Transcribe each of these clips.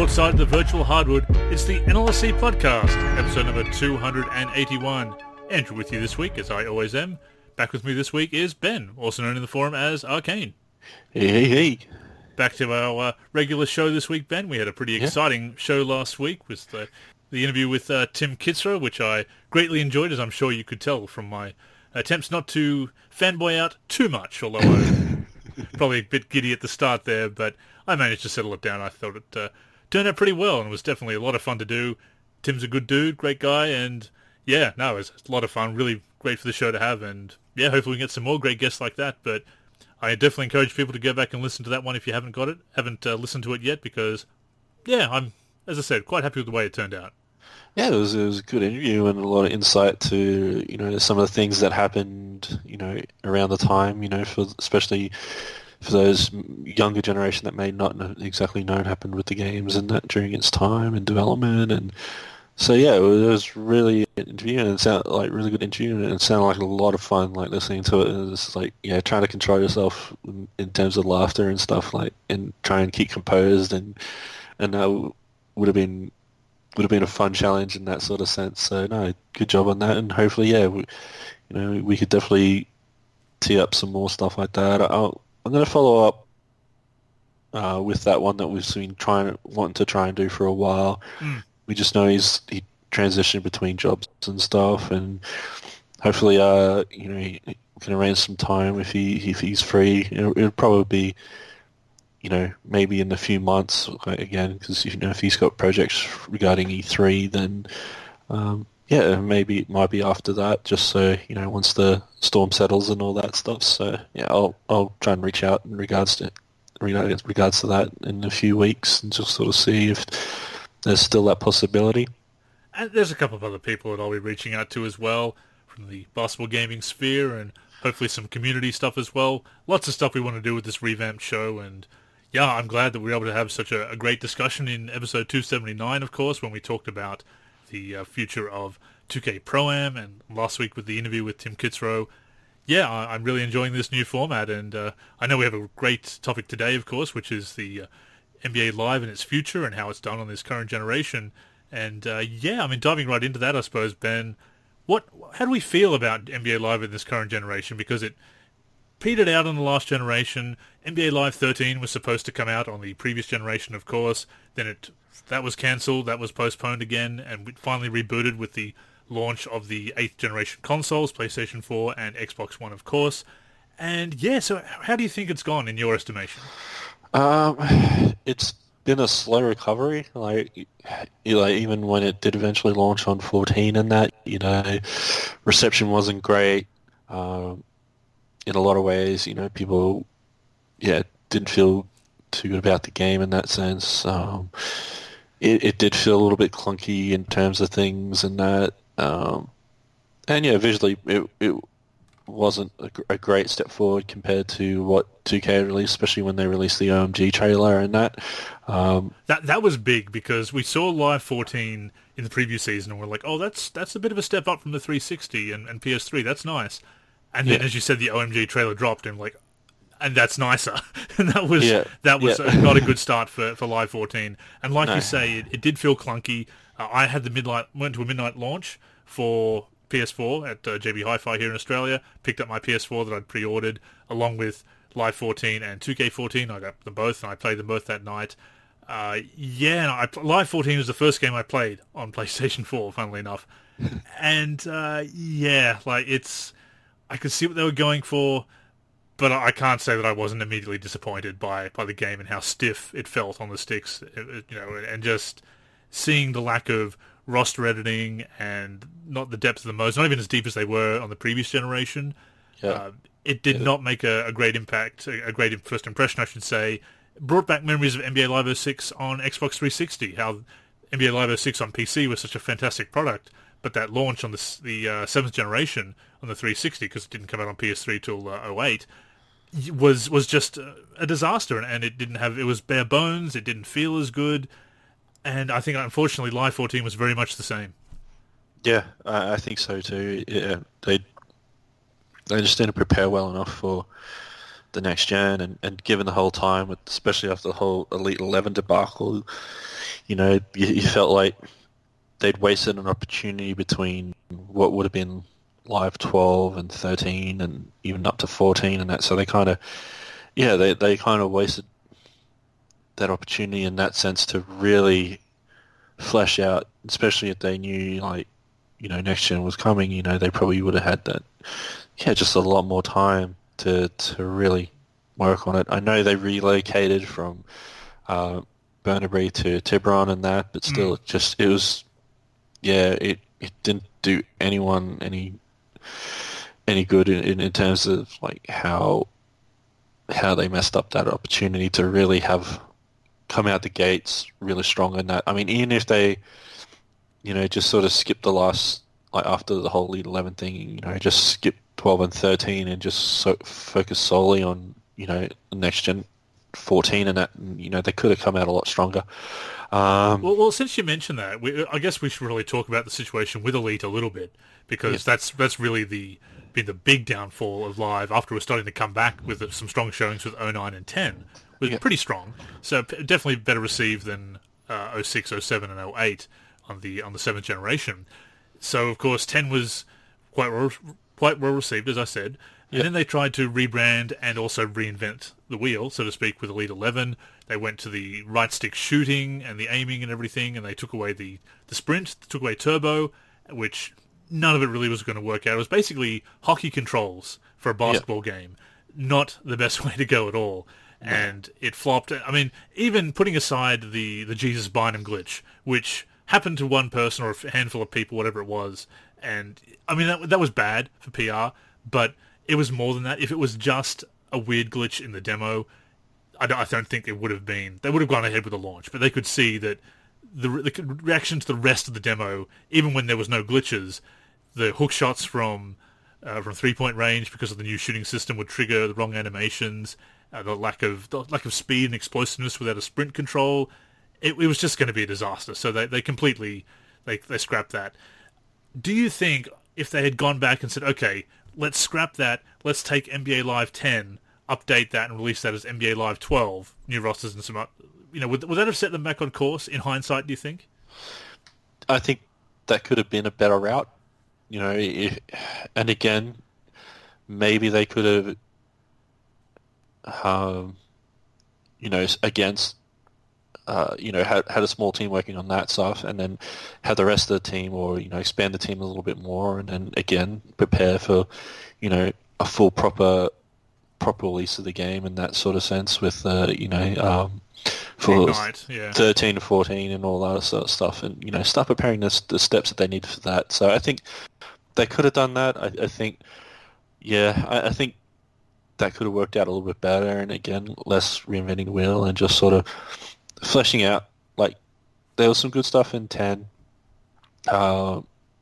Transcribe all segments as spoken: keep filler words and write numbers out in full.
Broadside of the Virtual Hardwood, it's the N L S C podcast, episode number two hundred eighty-one. Andrew with you this week, as I always am. Back with me this week is Ben, also known in the forum as Arcane. Hey, hey, hey. Back to our uh, regular show this week, Ben. We had a pretty Yeah. exciting show last week with the, the interview with uh, Tim Kitzrow, which I greatly enjoyed, as I'm sure you could tell from my attempts not to fanboy out too much, although I was probably a bit giddy at the start there, but I managed to settle it down. I thought it uh, turned out pretty well, and it was definitely a lot of fun to do. Tim's a good dude, great guy, and yeah, no, it was a lot of fun, really great for the show to have, and yeah, hopefully we can get some more great guests like that, but I definitely encourage people to go back and listen to that one if you haven't got it, haven't uh, listened to it yet, because yeah, I'm, as I said, quite happy with the way it turned out. Yeah, it was it was a good interview and a lot of insight to, you know, some of the things that happened, you know, around the time, you know, for especially for those younger generation that may not know, exactly know what happened with the games and that during its time and development. And so yeah, it was, it was really an interview, and it sounded like really good interview, and it sounded like a lot of fun, like listening to it. And it's like, yeah, trying to control yourself in, in terms of laughter and stuff, like, and try and keep composed, and and that would have been would have been a fun challenge in that sort of sense. So no, good job on that, and hopefully, yeah, we, you know, we could definitely tee up some more stuff like that. I'll, I'm going to follow up uh, with that one that we've been trying, wanting to try and do for a while. Mm. We just know he's he transitioned between jobs and stuff, and hopefully, uh, you know, he can arrange some time if he if he's free. It would it'll probably be, you know, maybe in a few months again, because, you know, if he's got projects regarding E three, then um, yeah, maybe it might be after that, just so, you know, once the storm settles and all that stuff. So yeah, I'll I'll try and reach out in regards to regards regards to that in a few weeks and just sort of see if there's still that possibility. And there's a couple of other people that I'll be reaching out to as well from the basketball gaming sphere, and hopefully some community stuff as well. Lots of stuff we want to do with this revamped show, and yeah, I'm glad that we were able to have such a, a great discussion in episode two seventy-nine, of course, when we talked about the uh, future of two K Pro-Am, and last week with the interview with Tim Kitzrow. Yeah, I, I'm really enjoying this new format, and uh, I know we have a great topic today, of course, which is the uh, N B A Live and its future and how it's done on this current generation. And uh, yeah, I mean, diving right into that, I suppose, Ben, what, how do we feel about N B A Live in this current generation? Because it petered out on the last generation. N B A Live thirteen was supposed to come out on the previous generation, of course. Then it that was cancelled, that was postponed again, and we finally rebooted with the launch of the eighth generation consoles, PlayStation four and Xbox One, of course. And yeah, so how do you think it's gone in your estimation? Um, it's been a slow recovery. Like, you know, even when it did eventually launch on fourteen and that, you know, reception wasn't great. Um, in a lot of ways, you know, people, yeah, didn't feel too good about the game in that sense. Um, it, it did feel a little bit clunky in terms of things and that. Um, and yeah, visually, it it wasn't a, a great step forward compared to what two K released, especially when they released the O M G trailer and that. Um, that that was big because we saw Live fourteen in the previous season, and we're like, oh, that's that's a bit of a step up from the three sixty and, and P S three. That's nice. And then, yeah, as you said, the O M G trailer dropped, and like, and that's nicer. And that was yeah. that was yeah. not a good start for, for Live fourteen. And like no. you say, it, it did feel clunky. Uh, I had the midnight went to a midnight launch for P S four at uh, J B Hi-Fi here in Australia. Picked up my P S four that I'd pre-ordered along with Live fourteen and two K fourteen. I got them both, and I played them both that night. Uh, yeah, I, Live fourteen was the first game I played on PlayStation four, funnily enough. And uh, yeah, like it's. I could see what they were going for, but I can't say that I wasn't immediately disappointed by, by the game and how stiff it felt on the sticks, you know, and just seeing the lack of roster editing and not the depth of the modes, not even as deep as they were on the previous generation. Yeah. Uh, it did yeah. not make a, a great impact, a, a great first impression, I should say. It brought back memories of N B A Live oh six on Xbox three sixty, how N B A Live oh six on P C was such a fantastic product. But that launch on the the uh, seventh generation on the three sixty, because it didn't come out on P S three till uh, oh eight, was was just a disaster, and, and it didn't have it was bare bones. It didn't feel as good, and I think unfortunately Live fourteen was very much the same. Yeah, I, I think so too. Yeah, they they just didn't prepare well enough for the next gen, and, and given the whole time, especially after the whole Elite Eleven debacle, you know, you, you felt like they'd wasted an opportunity between what would have been Live twelve and thirteen and even up to fourteen and that. So they kind of, yeah, they, they kind of wasted that opportunity in that sense to really flesh out, especially if they knew, like, you know, next gen was coming, you know, they probably would have had that, yeah, just a lot more time to to really work on it. I know they relocated from uh, Burnaby to Tiburon and that, but still, mm. it just, it was, yeah, it, it didn't do anyone any any good in, in terms of, like, how how they messed up that opportunity to really have come out the gates really strong in that. I mean, even if they, you know, just sort of skipped the last, like, after the whole Elite Eleven thing, you know, just skip twelve and thirteen and just so, focus solely on, you know, next gen fourteen and that, and, you know, they could have come out a lot stronger. Um, well, well, since you mentioned that, we, I guess we should really talk about the situation with Elite a little bit, because yeah. that's that's really the been the big downfall of Live after we're starting to come back with some strong showings with oh nine and ten. Was yeah. pretty strong, so definitely better received than uh, oh six, oh seven, and oh eight on the on the seventh generation. So of course ten was quite well, quite well received, as I said, and yep. then they tried to rebrand and also reinvent the wheel, so to speak, with Elite Eleven. They went to the right stick shooting and the aiming and everything, and they took away the the sprint, took away turbo, which none of it really was going to work out. It was basically hockey controls for a basketball yep. game, not the best way to go at all. And it flopped. I mean, even putting aside the, the Jesus Bynum glitch, which happened to one person or a handful of people, whatever it was, and I mean, that, that was bad for P R, but it was more than that. If it was just a weird glitch in the demo, I don't, I don't think it would have been... They would have gone ahead with the launch, but they could see that the, the reaction to the rest of the demo, even when there was no glitches, the hook shots from, uh, from three-point range because of the new shooting system would trigger the wrong animations... Uh, the lack of the lack of speed and explosiveness without a sprint control, it, it was just going to be a disaster. So they, they completely they they scrapped that. Do you think if they had gone back and said, okay, let's scrap that, let's take N B A Live ten, update that, and release that as N B A Live twelve, new rosters and some, you know, would, would that have set them back on course in hindsight? Do you think? I think that could have been a better route. You know, if, and again, maybe they could have. Um, you know, against, uh, you know, had, had a small team working on that stuff, and then had the rest of the team, or, you know, expand the team a little bit more, and then again prepare for, you know, a full proper proper release of the game in that sort of sense with, uh, you know, um, for Ignite, yeah. thirteen to fourteen and all that sort of stuff, and, you know, start preparing the, the steps that they need for that. So I think they could have done that. I, I think, yeah, I, I think. That could have worked out a little bit better, and again, less reinventing the wheel and just sort of fleshing out. Like, there was some good stuff in ten, uh,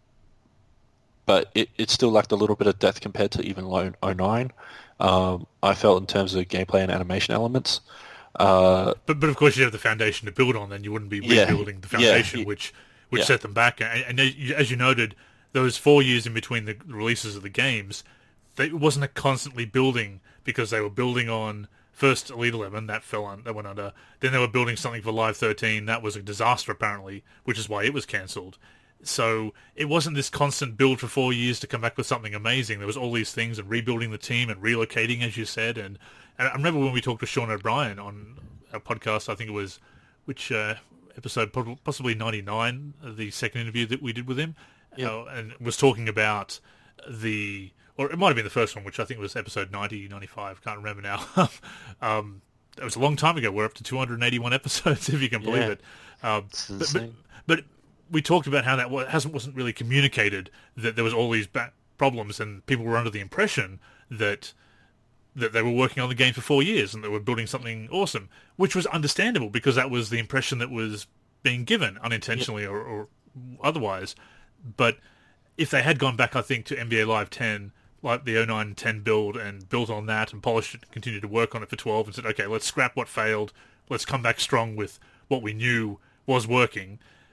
but it, it still lacked a little bit of depth compared to even oh nine. Um, I felt in terms of gameplay and animation elements. Uh, but but of course, you have the foundation to build on. Then you wouldn't be rebuilding yeah, the foundation, yeah, which which yeah. set them back. And, and as you noted, those four years in between the releases of the games. They, it wasn't a constantly building, because they were building on first Elite Eleven, that fell on, that went under. Then they were building something for Live thirteen, that was a disaster apparently, which is why it was cancelled. So it wasn't this constant build for four years to come back with something amazing. There was all these things, and rebuilding the team and relocating, as you said. And, and I remember when we talked to Sean O'Brien on our podcast, I think it was which uh, episode, possibly ninety-nine, the second interview that we did with him, yep. uh, and was talking about the. Or it might have been the first one, which I think was episode ninety, ninety-five. Can't remember now. um, it was a long time ago. We're up to two hundred eighty-one episodes, if you can believe yeah. it. Um, but, but, but we talked about how that hasn't wasn't really communicated, that there was all these ba- problems, and people were under the impression that that they were working on the game for four years and they were building something awesome, which was understandable because that was the impression that was being given, unintentionally yep. or, or otherwise. But if they had gone back, I think, to N B A Live ten, like the oh nine ten build, and built on that and polished it and continued to work on it for twelve and said, okay, let's scrap what failed, let's come back strong with what we knew was working,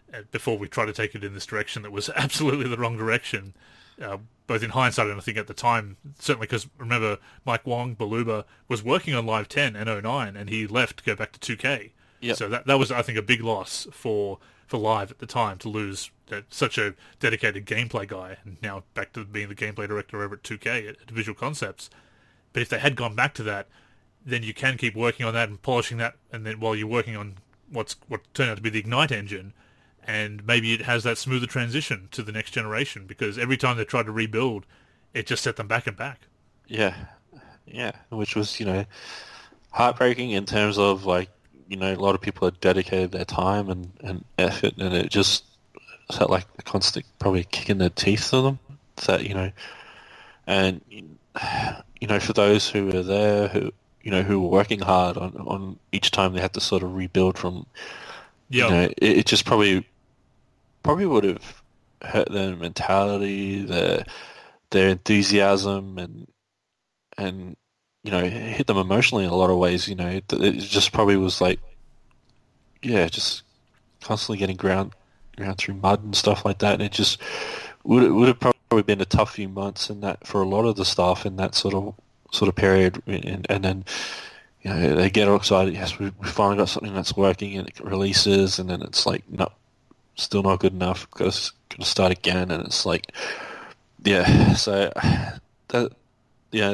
uh, before we tried to take it in this direction that was absolutely the wrong direction. Uh, both in hindsight and I think at the time, certainly because remember Mike Wong, Baluba, was working on Live ten and oh nine and he left to go back to two K. Yep. So that that was, I think, a big loss for, for Live at the time to lose that, such a dedicated gameplay guy and now back to being the gameplay director over at two K at, at Visual Concepts. But if they had gone back to that, then you can keep working on that and polishing that, and then while you're working on what's what turned out to be the Ignite engine, and maybe it has that smoother transition to the next generation, because every time they tried to rebuild, it just set them back and back. Yeah, yeah, which was, you know, heartbreaking in terms of, like, you know, a lot of people had dedicated their time and, and effort, and it just felt like a constant, probably kick in the teeth to them. That, you know, and, you know, for those who were there, who, you know, who were working hard on, on each time they had to sort of rebuild from, yeah, you know, it, it just probably probably would have hurt their mentality, their their enthusiasm, and and you know, hit them emotionally in a lot of ways. You know, it, it just probably was like, yeah, just constantly getting ground ground through mud and stuff like that. And it just would would have probably been a tough few months in that for a lot of the staff in that sort of sort of period, and, and then, you know, they get all excited. Yes, we, we finally got something that's working, and it releases, and then it's like, no, still not good enough. Got to, got to start again, and it's like, yeah. So that, yeah,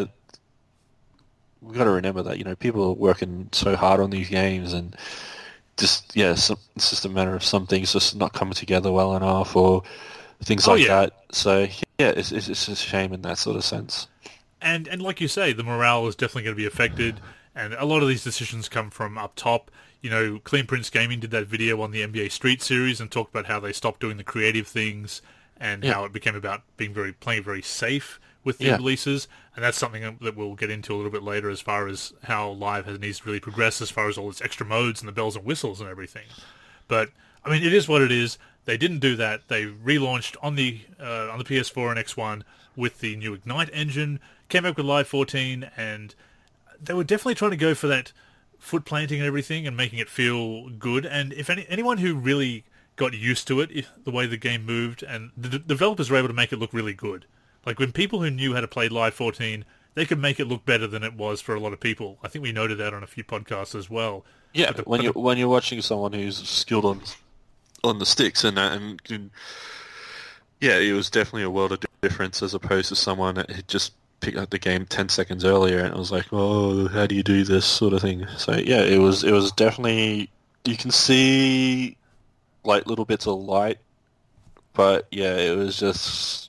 we got to remember that, you know, people are working so hard on these games, and just yeah, some, it's just a matter of some things just not coming together well enough, or things oh, like yeah. that. So yeah, it's, it's it's a shame in that sort of sense. And and like you say, the morale is definitely going to be affected, and a lot of these decisions come from up top. You know, Clean Prince Gaming did that video on the N B A Street Series and talked about how they stopped doing the creative things and yeah. how it became about being very playing very safe with the yeah. releases. And that's something that we'll get into a little bit later as far as how Live has needs to really progress as far as all its extra modes and the bells and whistles and everything. But I mean, it is what it is. They didn't do that. They relaunched on the uh, on the P S four and X one with the new Ignite engine. Came back with Live fourteen, and they were definitely trying to go for that foot planting and everything and making it feel good. And if any, anyone who really got used to it, if, the way the game moved, and the d- developers were able to make it look really good. Like, when people who knew how to play Live fourteen, they could make it look better than it was for a lot of people. I think we noted that on a few podcasts as well. Yeah, the, when, you're, the, when you're watching someone who's skilled on on the sticks and that, and, and yeah, it was definitely a world of difference as opposed to someone that had just picked up the game ten seconds earlier and it was like, oh, how do you do this sort of thing? So yeah, it was it was definitely, you can see like little bits of light, but yeah, it was just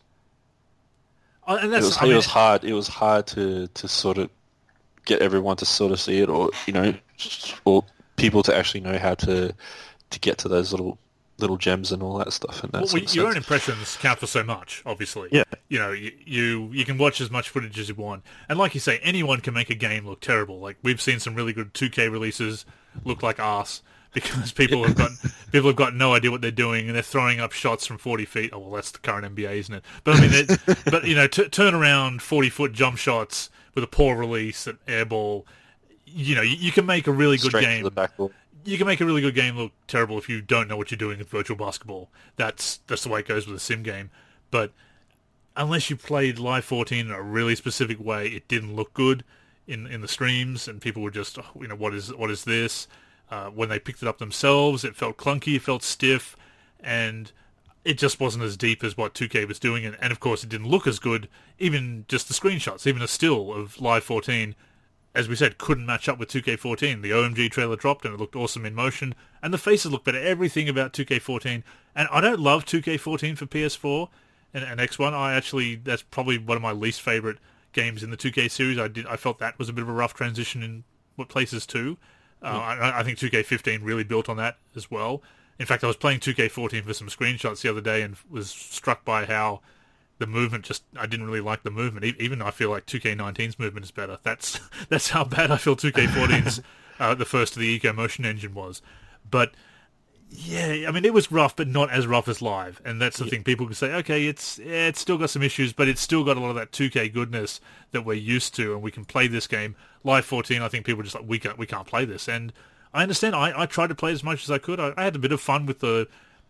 uh, and that's, it was, I mean, it was hard. It was hard to, to sort of get everyone to sort of see it, or you know, or people to actually know how to to get to those little little gems and all that stuff. And that well, sort of your sense. own impressions count for so much, obviously. Yeah. You know, you, you you can watch as much footage as you want. And like you say, anyone can make a game look terrible. Like, we've seen some really good two K releases look like arse because people Yeah. have got people have got no idea what they're doing, and they're throwing up shots from forty feet. Oh, well, that's the current N B A, isn't it? But I mean, it, but you know, t- turn around forty-foot jump shots with a poor release at airball. You know, you, you can make a really good Straight game. to the backboard. You can make a really good game look terrible if you don't know what you're doing with virtual basketball. That's that's the way it goes with a sim game. But unless you played Live fourteen in a really specific way, it didn't look good in in the streams, and people were just, oh, you know, what is what is this? Uh, when they picked it up themselves, it felt clunky, it felt stiff, and it just wasn't as deep as what two K was doing. And, and of course, it didn't look as good. Even just the screenshots, even a still of Live fourteen, as we said, couldn't match up with two K fourteen. The O M G trailer dropped and it looked awesome in motion, and the faces looked better. Everything about two K fourteen. And I don't love two K fourteen for P S four and, and X one. I actually, that's probably one of my least favorite games in the two K series. I did, I felt that was a bit of a rough transition in what places too. Uh, Mm. I, I think two K fifteen really built on that as well. In fact, I was playing two K fourteen for some screenshots the other day and was struck by how the movement just, I didn't really like the movement. E- Even I feel like two K nineteen's movement is better. That's that's how bad I feel two K fourteen's, uh, the first of the Eco Motion engine was. But yeah, I mean, it was rough, but not as rough as Live. And that's the Yeah. thing. People can say, okay, it's yeah, it's still got some issues, but it's still got a lot of that two K goodness that we're used to, and we can play this game. Live fourteen, I think people are just like, we can't, we can't play this. And I understand. I, I tried to play as much as I could. I, I had a bit of fun with the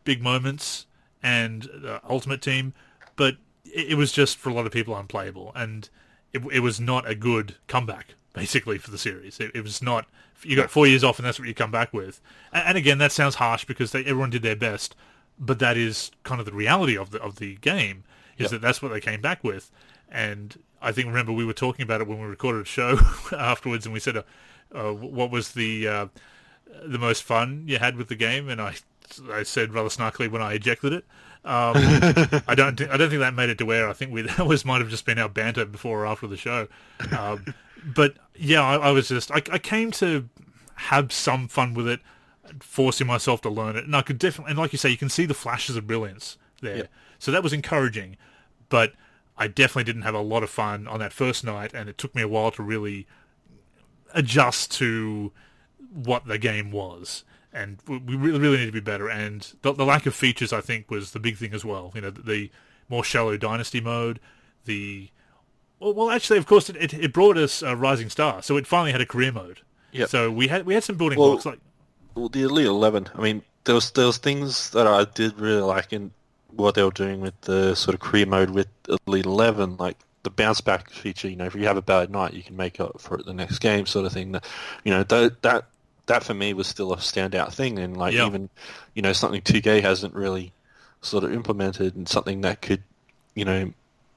big moments and uh, Ultimate Team, but it, it was just, for a lot of people, unplayable. And it, it was not a good comeback, basically, for the series. It, it was not... You got four years off and that's what you come back with. And, and again, that sounds harsh because they, everyone did their best, but that is kind of the reality of the of the game, is yep. that that's what they came back with. And I think, remember, we were talking about it when we recorded a show afterwards, and we said, uh, uh, what was the uh, the most fun you had with the game? And I I said rather snarkily when I ejected it. Um, I don't th- I don't think that made it to where I think we that was might have just been our banter before or after the show. Um, but yeah, I, I was just I, I came to have some fun with it, forcing myself to learn it, and I could definitely, and like you say, you can see the flashes of brilliance there. Yep. So that was encouraging, but I definitely didn't have a lot of fun on that first night, and it took me a while to really adjust to what the game was. And we really, really need to be better. And the, the lack of features, I think, was the big thing as well. You know, the, the more shallow Dynasty mode, the... Well, well actually, of course, it, it, it brought us uh, Rising Star, so it finally had a career mode. Yep. So we had we had some building well, blocks. Like, well, the Elite eleven, I mean, there was, there was things that I did really like in what they were doing with the sort of career mode with Elite eleven, like the bounce back feature. You know, if you have a bad night, you can make up for it the next game, sort of thing. You know, that that that for me was still a standout thing, and like yep. even, you know, something two K hasn't really sort of implemented, and something that could, you know,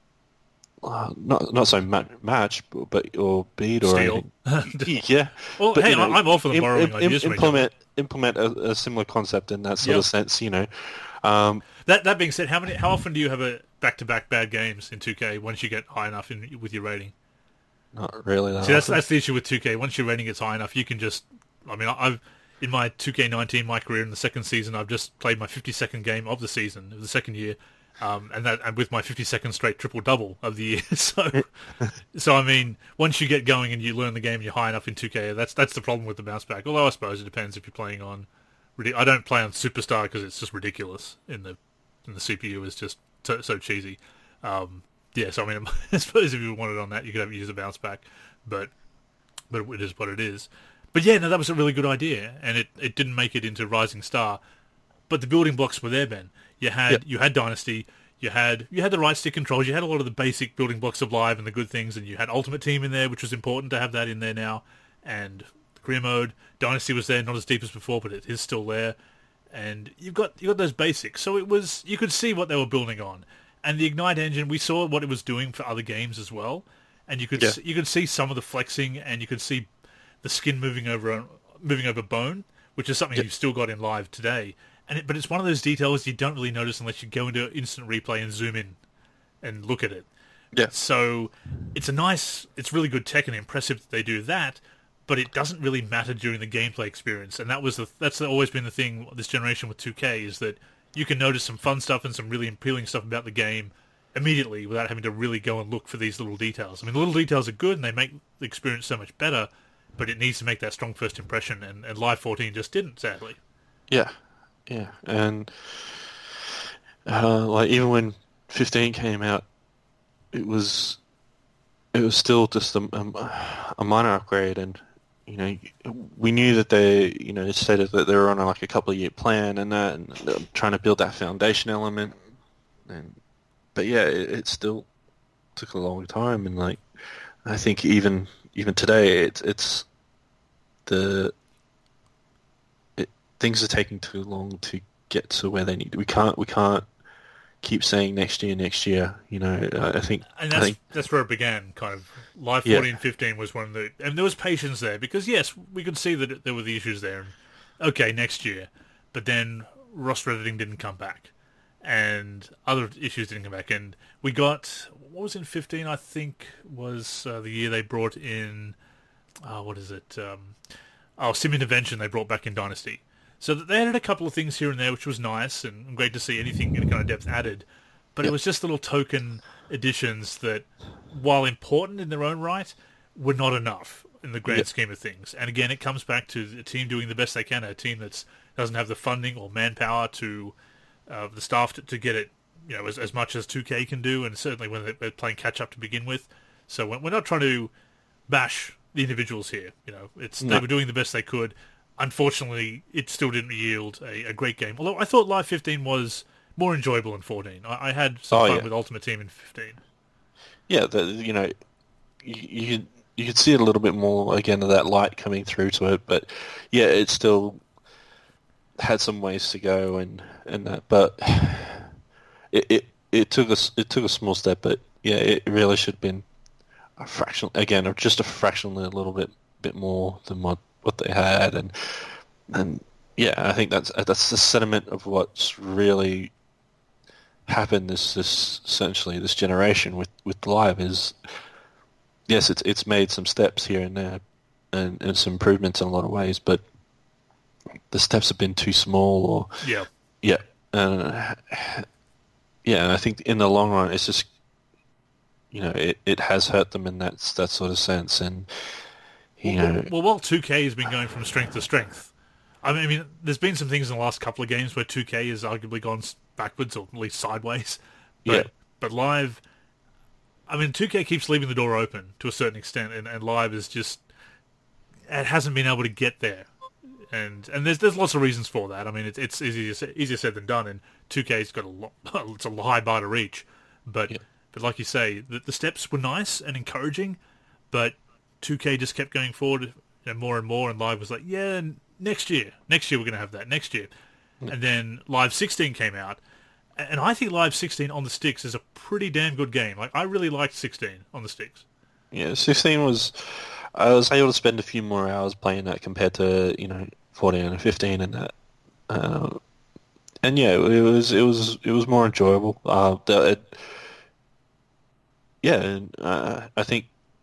uh, not not so match, match but or beat or Steal. yeah. Well, but, hey, you know, I'm all for the borrowing im- ideas. Im- implement implement a, a similar concept in that sort yep. of sense, you know. Um, that that being said, how many how often do you have a back to back bad games in two K once you get high enough in with your rating? Not really. That See, that's often. that's the issue with two K. Once your rating gets high enough, you can just. I mean, I've in my two K nineteen, my career in the second season, I've just played my fifty-second game of the season, of the second year, um, and that and with my fifty-second straight triple-double of the year. So, so I mean, once you get going and you learn the game and you're high enough in two K, that's that's the problem with the bounce back. Although I suppose it depends if you're playing on... I don't play on Superstar because it's just ridiculous in the in the C P U is just so, so cheesy. Um, yeah, so I mean, I suppose if you wanted on that, you could have use a bounce back, but but it is what it is. But yeah, no, that was a really good idea, and it, it didn't make it into Rising Star. But the building blocks were there, Ben. You had yep. you had Dynasty, you had you had the right stick controls, you had a lot of the basic building blocks of Live and the good things, and you had Ultimate Team in there, which was important to have that in there now, and the career mode. Dynasty was there, not as deep as before, but it is still there. And you've got you got those basics, so it was you could see what they were building on. And the Ignite engine, we saw what it was doing for other games as well, and you could yeah. see, you could see some of the flexing, and you could see the skin moving over moving over bone, which is something yeah. you've still got in Live today. And it, but it's one of those details you don't really notice unless you go into instant replay and zoom in and look at it. Yeah. So it's a nice, it's really good tech and impressive that they do that. But it doesn't really matter during the gameplay experience, and that was the that's always been the thing this generation with two K is that you can notice some fun stuff and some really appealing stuff about the game immediately without having to really go and look for these little details. I mean, the little details are good and they make the experience so much better, but it needs to make that strong first impression, and, and Live fourteen just didn't, sadly. Yeah, yeah, and uh, like even when fifteen came out, it was it was still just a, a, a minor upgrade, and you know, we knew that they, you know, stated that they were on a, like a couple of year plan and that, and they were trying to build that foundation element. And but yeah, it, it still took a long time, and like I think even even today, it's it's the it, things are taking too long to get to where they need. We can't we can't keep saying next year, next year. You know, I think and that's I think, that's where it began. Kind of Live fourteen, fifteen was one of the, and there was patience there because yes, we could see that there were the issues there. And, okay, next year, but then roster editing didn't come back, and other issues didn't come back, and we got what was in fifteen. I think was uh, the year they brought in, oh, what is it? Um, oh, Sim Intervention. They brought back in Dynasty. So they added a couple of things here and there, which was nice and great to see anything in kind of depth added. But yep. it was just little token additions that, while important in their own right, were not enough in the grand yep. scheme of things. And again, it comes back to the team doing the best they can, a team that doesn't have the funding or manpower to uh, the staff to, to get it, you know, as, as much as two K can do, and certainly when they're playing catch-up to begin with. So we're not trying to bash the individuals here. You know, it's no. They were doing the best they could. unfortunately, it still didn't yield a, a great game. Although I thought Live fifteen was more enjoyable than fourteen. I, I had some Oh fun yeah, with Ultimate Team in fifteen. yeah. The, you know, you, you could you could see a little bit more again of that light coming through to it, but yeah, it still had some ways to go and and that. But it it, it took a s- it took a small step, but yeah, it really should have been a fraction again, just a fractionally a little bit bit more than what what they had, and and yeah, I think that's that's the sentiment of what's really happened this this essentially this generation with with live is yes, it's it's made some steps here and there, and, and some improvements in a lot of ways, but the steps have been too small, or Yeah. yeah, uh, yeah, and I think in the long run, it's just you know it, it has hurt them in that that sort of sense, and you Well, know well, while two K has been going from strength to strength, I mean, I mean, there's been some things in the last couple of games where two K has arguably gone s- backwards or at least sideways. But, Yeah. but Live, I mean, two K keeps leaving the door open to a certain extent, and, and Live is just, it hasn't been able to get there. And and there's there's lots of reasons for that. I mean, it's it's easier said, easier said than done, and two K's got a lot, it's a high bar to reach. But Yeah. but like you say, the, the steps were nice and encouraging, but two K just kept going forward, you know, more and more, and Live was like, yeah, next year, next year we're going to have that, next year. Yeah. And then Live sixteen came out, and I think Live sixteen on the sticks is a pretty damn good game. Like, I really liked sixteen on the sticks. yeah, sixteen was I was able to spend a few more hours playing that compared to you know fourteen and fifteen and that. Uh, and yeah, it was it was it was more enjoyable. Uh, the, it, yeah, and uh, I think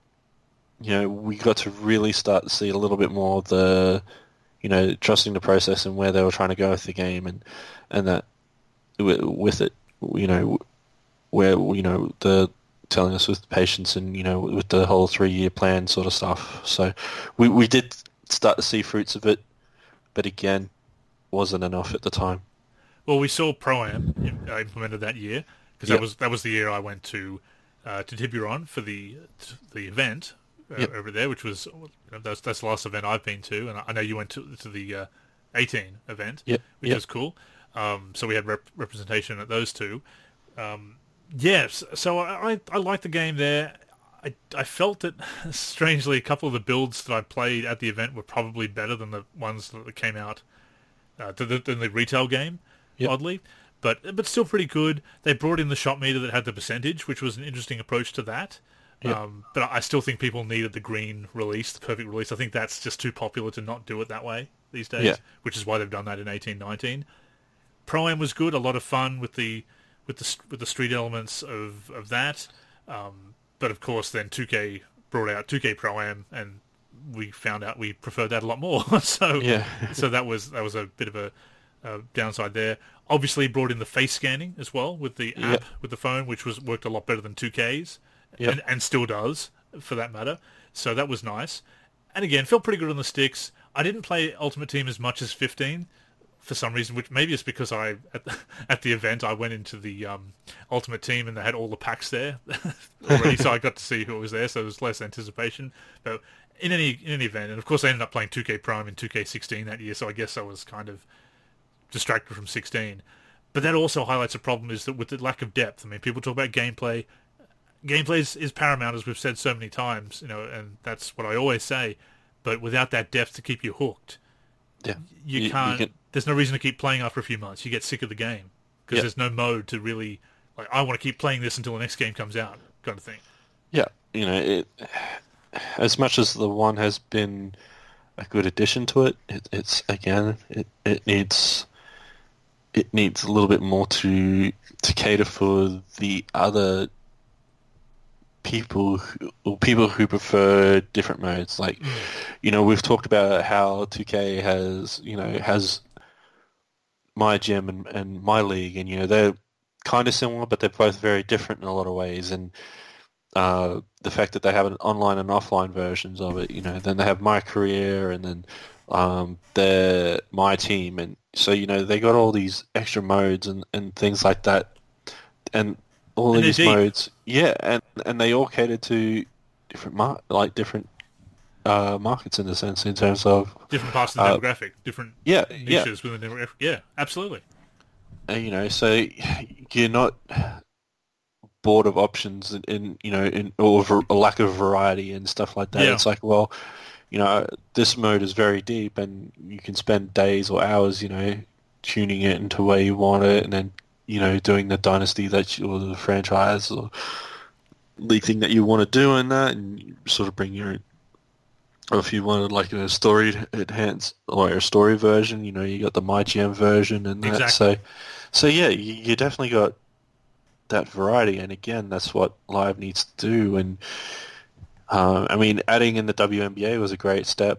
you know we got to really start to see a little bit more of the you know trusting the process and where they were trying to go with the game, and and that wi- with it, you know, where you know the telling us with patience and you know with the whole three year plan sort of stuff. So we we did start to see fruits of it, but again, wasn't enough at the time. Well, we saw Pro-Am uh, implemented that year, because Yep. that was that was the year I went to uh, to Tiburon for the the event uh, Yep. over there, which was you know, that's that's the last event I've been to, and I know you went to to the uh, eighteen event, Yep. which Yep. was cool. Um, so we had rep- representation at those two. Um, yes, so I I, I liked the game there. I, I felt that, strangely, a couple of the builds that I played at the event were probably better than the ones that came out uh, than the, than the retail game, Yep. oddly. But but still pretty good. They brought in the shot meter that had the percentage, which was an interesting approach to that. Yep. Um, but I still think people needed the green release, the perfect release. I think that's just too popular to not do it that way these days, Yeah. which is why they've done that in eighteen nineteen. Pro-Am was good, a lot of fun with the with the with the street elements of of that. Um, but of course, then two K brought out two K Pro-Am, and we found out we preferred that a lot more. so Yeah. so that was that was a bit of a, a downside there. Obviously, brought in the face scanning as well with the app Yep. with the phone, which was worked a lot better than two K's, Yep. and, and still does for that matter. So that was nice. And again, felt pretty good on the sticks. I didn't play Ultimate Team as much as fifteen for some reason, which maybe it's because I at the, at the event I went into the um, Ultimate Team and they had all the packs there already, so I got to see who was there, so there was less anticipation. But in any in any event, and of course I ended up playing two K Prime and two K sixteen that year, so I guess I was kind of distracted from sixteen. But that also highlights a problem is that with the lack of depth. I mean, people talk about gameplay. Gameplay is, is paramount, as we've said so many times, you know, and that's what I always say. But without that depth to keep you hooked, Yeah. you, You- you can't. can- There's no reason to keep playing after a few months. You get sick of the game because Yeah. there's no mode to really like. I want to keep playing this until the next game comes out, kind of thing. Yeah, you know, it, as much as the one has been a good addition to it, it it's again, it, it needs it needs a little bit more to to cater for the other people who, or people who prefer different modes. Like, you know, we've talked about how two K has, you know, has my gym and, and my league, and you know they're kind of similar, but they're both very different in a lot of ways. And uh, the fact that they have an online and offline versions of it, you know, then they have my career, and then um, they're my team, and so you know they got all these extra modes and, and things like that, and all And of they're these deep. modes, yeah, and and they all cater to different mar- like different uh, markets in a sense, in terms of Different parts of the uh, demographic, different yeah, yeah, niches within the demographic. Yeah, absolutely. and, you know, so you're not bored of options in, in you know, in or ver- a lack of variety and stuff like that. Yeah, It's like, well, you know, this mode is very deep, and you can spend days or hours, you know, tuning it into where you want it, and then, you know, doing the dynasty that you, or the franchise or league thing that you want to do in that, and you sort of bring your, or if you wanted like a story enhance or a story version, you know, you got the MyGM version and that. exactly. So, so yeah, you, you definitely got that variety, and again, that's what Live needs to do. And uh, I mean, adding in the W N B A was a great step.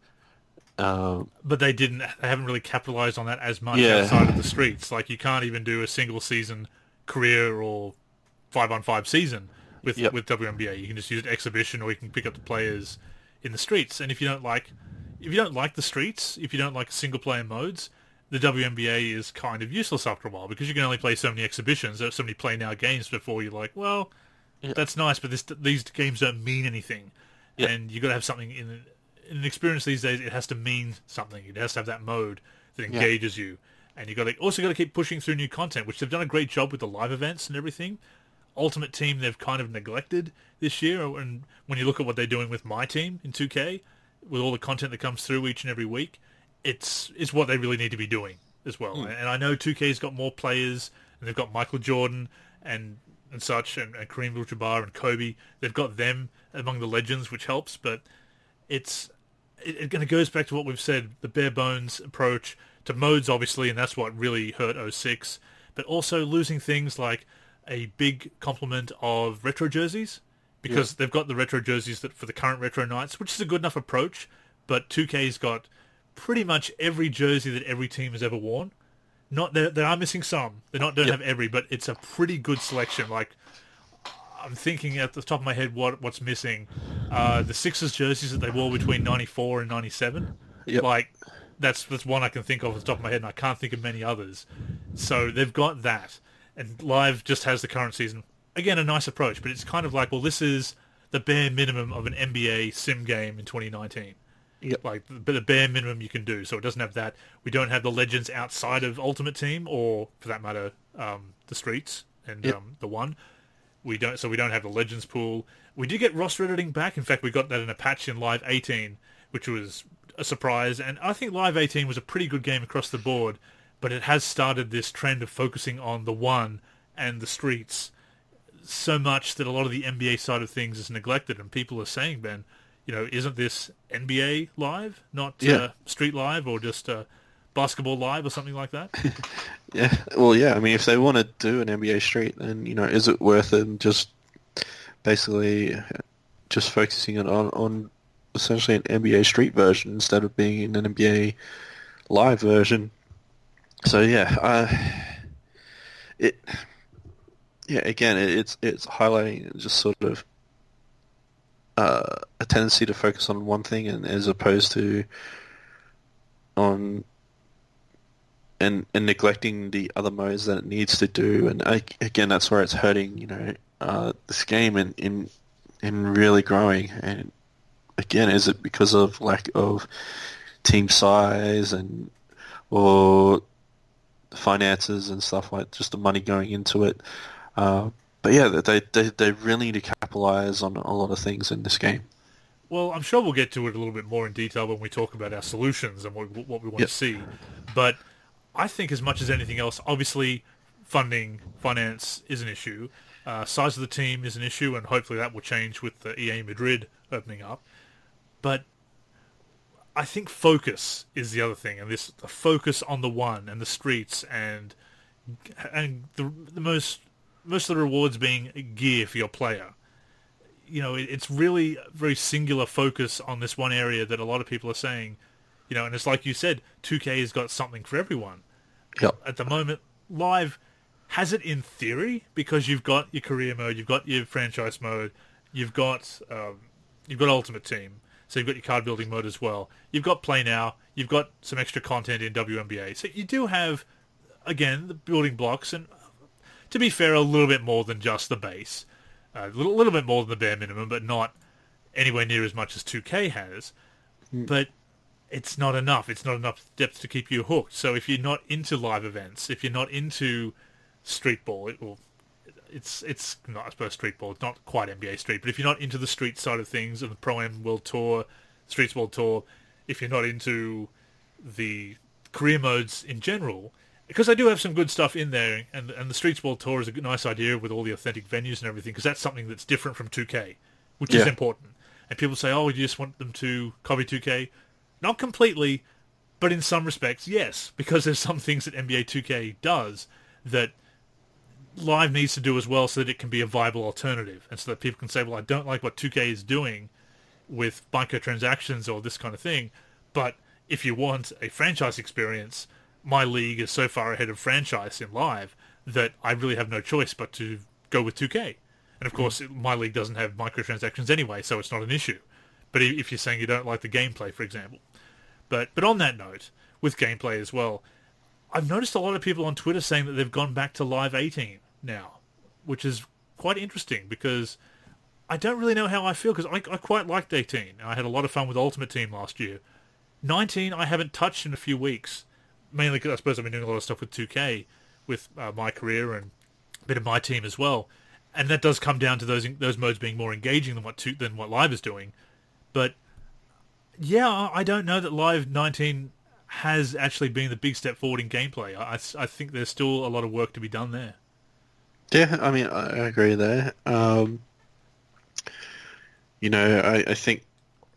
Um, But they didn't. They haven't really capitalized on that as much outside of yeah, the streets. Like you can't even do a single season career or five on five season with yep, with W N B A. You can just use exhibition, or you can pick up the players in the streets. And if you don't like, if you don't like the streets, if you don't like single player modes, the W N B A is kind of useless after a while because you can only play so many exhibitions, there's so many play now games before you're like, well, yep, that's nice, but this, these games don't mean anything, yep, and you got to have something in, in an experience these days. It has to mean something. It has to have that mode that yeah, engages you, and you got to also got to keep pushing through new content, which they've done a great job with the live events and everything. Ultimate Team they've kind of neglected this year, and when you look at what they're doing with My Team in two K, with all the content that comes through each and every week, it's it's what they really need to be doing as well. mm, And I know two K's got more players, and they've got Michael Jordan and and such, and, and Kareem Abdul-Jabbar and Kobe. They've got them among the legends, which helps. But it's it, it kind of goes back to what we've said: the bare bones approach to modes, obviously, and that's what really hurt oh six. But also losing things like a big complement of retro jerseys, because yeah, they've got the retro jerseys that for the current retro nights, which is a good enough approach. But two K's got pretty much every jersey that every team has ever worn. Not they, they are missing some. They not don't yep, have every, but it's a pretty good selection. Like I'm thinking at the top of my head, what what's missing? Uh, the Sixers jerseys that they wore between ninety-four and ninety-seven. yep, Like that's that's one I can think of at the top of my head, and I can't think of many others. So they've got that, and Live just has the current season. Again, a nice approach, but it's kind of like, well, this is the bare minimum of an N B A sim game in twenty nineteen. yep, Like the, the bare minimum you can do. So it doesn't have that. We don't have the legends outside of Ultimate Team, or for that matter, um, the Streets and yep, um, the One. We don't. So we don't have the legends pool. We did get roster editing back. In fact, we got that in a patch in Live eighteen, which was a surprise. And I think Live eighteen was a pretty good game across the board, but it has started this trend of focusing on the One and the Streets so much that a lot of the N B A side of things is neglected. And people are saying, Ben, you know, isn't this N B A Live, not yeah, uh, Street Live, or just uh, Basketball Live or something like that? yeah. Well, yeah. I mean, if they want to do an N B A Street, then, you know, is it worth it? Just basically just focusing it on on essentially an N B A Street version instead of being in an N B A Live version. So yeah, uh, it yeah again it, it's it's highlighting just sort of uh, a tendency to focus on one thing, and as opposed to on and and neglecting the other modes that it needs to do. And I, again, that's where it's hurting, you know, uh, this game in in in really growing. And again, is it because of lack of team size and or finances and stuff, like just the money going into it? Uh, but yeah, they, they they really need to capitalize on a lot of things in this game. Well, I'm sure we'll get to it a little bit more in detail when we talk about our solutions and what, what we want Yep. to see. But I think as much as anything else, obviously funding, finance is an issue. Uh, size of the team is an issue, and hopefully that will change with the E A Madrid opening up. But I think focus is the other thing, and this the focus on the One and the Streets, and and the the most most of the rewards being gear for your player. You know, it, it's really a very singular focus on this one area that a lot of people are saying, you know, and it's like you said, two K has got something for everyone. Yep. At the moment, Live has it in theory because you've got your career mode, you've got your franchise mode, you've got um, you've got Ultimate Team, so you've got your card building mode as well. You've got Play Now, you've got some extra content in W N B A, so you do have, again, the building blocks, and to be fair, a little bit more than just the base. A little, little bit more than the bare minimum, but not anywhere near as much as two K has, Mm. but it's not enough. It's not enough depth to keep you hooked. So if you're not into live events, if you're not into street ball, it will. It's it's not, I suppose, street ball. It's not quite N B A Street, but if you're not into the street side of things and the Pro-Am World Tour, Streets World Tour, if you're not into the career modes in general, because I do have some good stuff in there, and and the Streets World Tour is a nice idea with all the authentic venues and everything, because that's something that's different from two K, which Yeah. is important. And people say, oh, you just want them to copy two K. Not completely, but in some respects, yes, because there's some things that N B A two K does that Live needs to do as well, so that it can be a viable alternative, and so that people can say, well, I don't like what two K is doing with microtransactions or this kind of thing, but if you want a franchise experience, my league is so far ahead of franchise in Live that I really have no choice but to go with two K. And of course, my league doesn't have microtransactions anyway, so it's not an issue. But if you're saying you don't like the gameplay, for example. But but on that note, with gameplay as well, I've noticed a lot of people on Twitter saying that they've gone back to Live eighteen now, which is quite interesting, because I don't really know how I feel, because I, I quite liked eighteen. I had a lot of fun with Ultimate Team last year. nineteen I haven't touched in a few weeks, mainly because I suppose I've been doing a lot of stuff with two K, with uh, my career and a bit of my team as well. And that does come down to those those modes being more engaging than what two, than what Live is doing. But yeah, I don't know that Live nineteen has actually been the big step forward in gameplay. I, I think there's still a lot of work to be done there. Yeah, I mean, I I agree there. Um, you know, I, I think,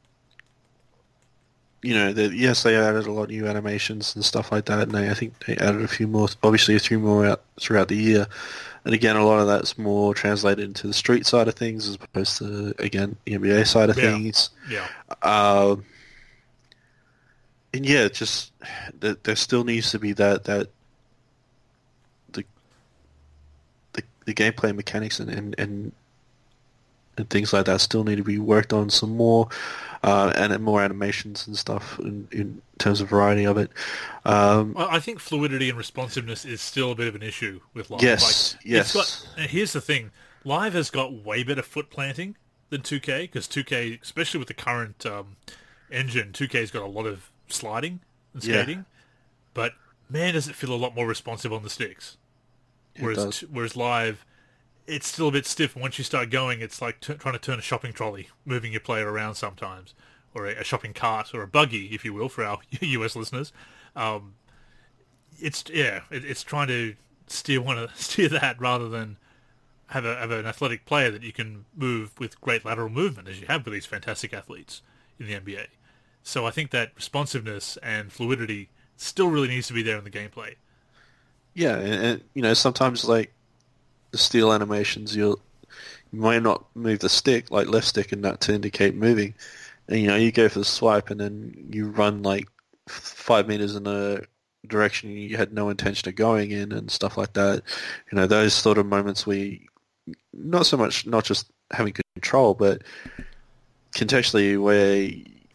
you know, that yes, they added a lot of new animations and stuff like that, and they, I think they added a few more, obviously a few more out throughout the year. And again, a lot of that's more translated into the street side of things as opposed to, again, the N B A side of Yeah. things. Yeah. Um, and yeah, just th- there still needs to be that that the the, the gameplay mechanics and, and and and things like that still need to be worked on some more, uh, and more animations and stuff in, in terms of variety of it. Um, Well, I think fluidity and responsiveness is still a bit of an issue with Live. Yes, like, yes. It's got, and here's the thing. Live has got way better foot planting than two K, because two K, especially with the current um, engine, two K's got a lot of sliding and Yeah. skating. But, man, does it feel a lot more responsive on the sticks. It Whereas, does. whereas Live, it's still a bit stiff. And once you start going, it's like t- trying to turn a shopping trolley, moving your player around sometimes. Or a, a shopping cart, or a buggy, if you will, for our U S listeners. Um, it's yeah, it, it's trying to steer one of steer that rather than have a have an athletic player that you can move with great lateral movement, as you have with these fantastic athletes in the N B A. So I think that responsiveness and fluidity still really needs to be there in the gameplay. Yeah, and, and you know, sometimes like the steel animations, you'll you might not move the stick, like left stick, and that to indicate moving. And you know, you go for the swipe, and then you run like f- five meters in a direction you had no intention of going in, and stuff like that. You know, those sort of moments where you, not so much not just having control, but contextually where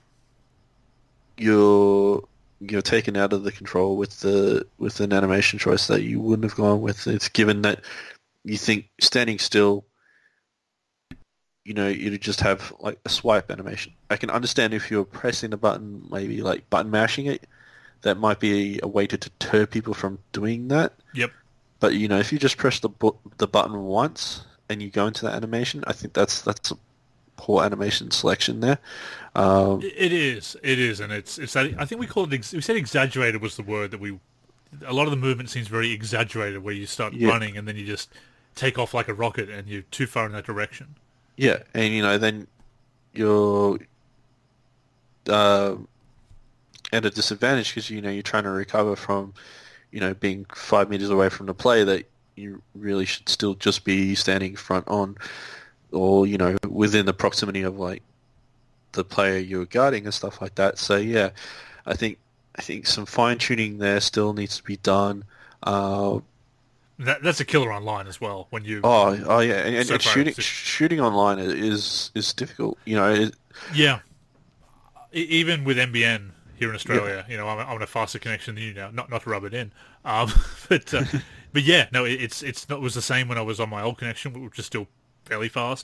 you're you're taken out of the control with the with an animation choice that you wouldn't have gone with. It's given that you think standing still, you know, you'd just have like a swipe animation. I can understand if you're pressing the button, maybe like button mashing it, that might be a way to deter people from doing that. Yep. But you know, if you just press the bu- the button once and you go into that animation, I think that's that's a poor animation selection there. Um, It it is, it is, and it's it's that I think we call it ex- we said exaggerated was the word that we. A lot of the movement seems very exaggerated, where you start Yeah. running and then you just take off like a rocket and you're too far in that direction. Yeah, and you know, then you're uh, at a disadvantage because you know you're trying to recover from, you know, being five meters away from the play that you really should still just be standing front on, or you know, within the proximity of like the player you're guarding and stuff like that. So yeah, I think I think some fine tuning there still needs to be done. Uh, That, that's a killer online as well. When you oh, oh yeah, and, and, So and far, shooting it's- shooting online is is difficult. You know, it, yeah, E- even with N B N here in Australia, you know, I'm, I'm on a faster connection than you now. Not not to rub it in, um, but uh, but yeah, no, it, it's it's not it was the same when I was on my old connection, which is still fairly fast.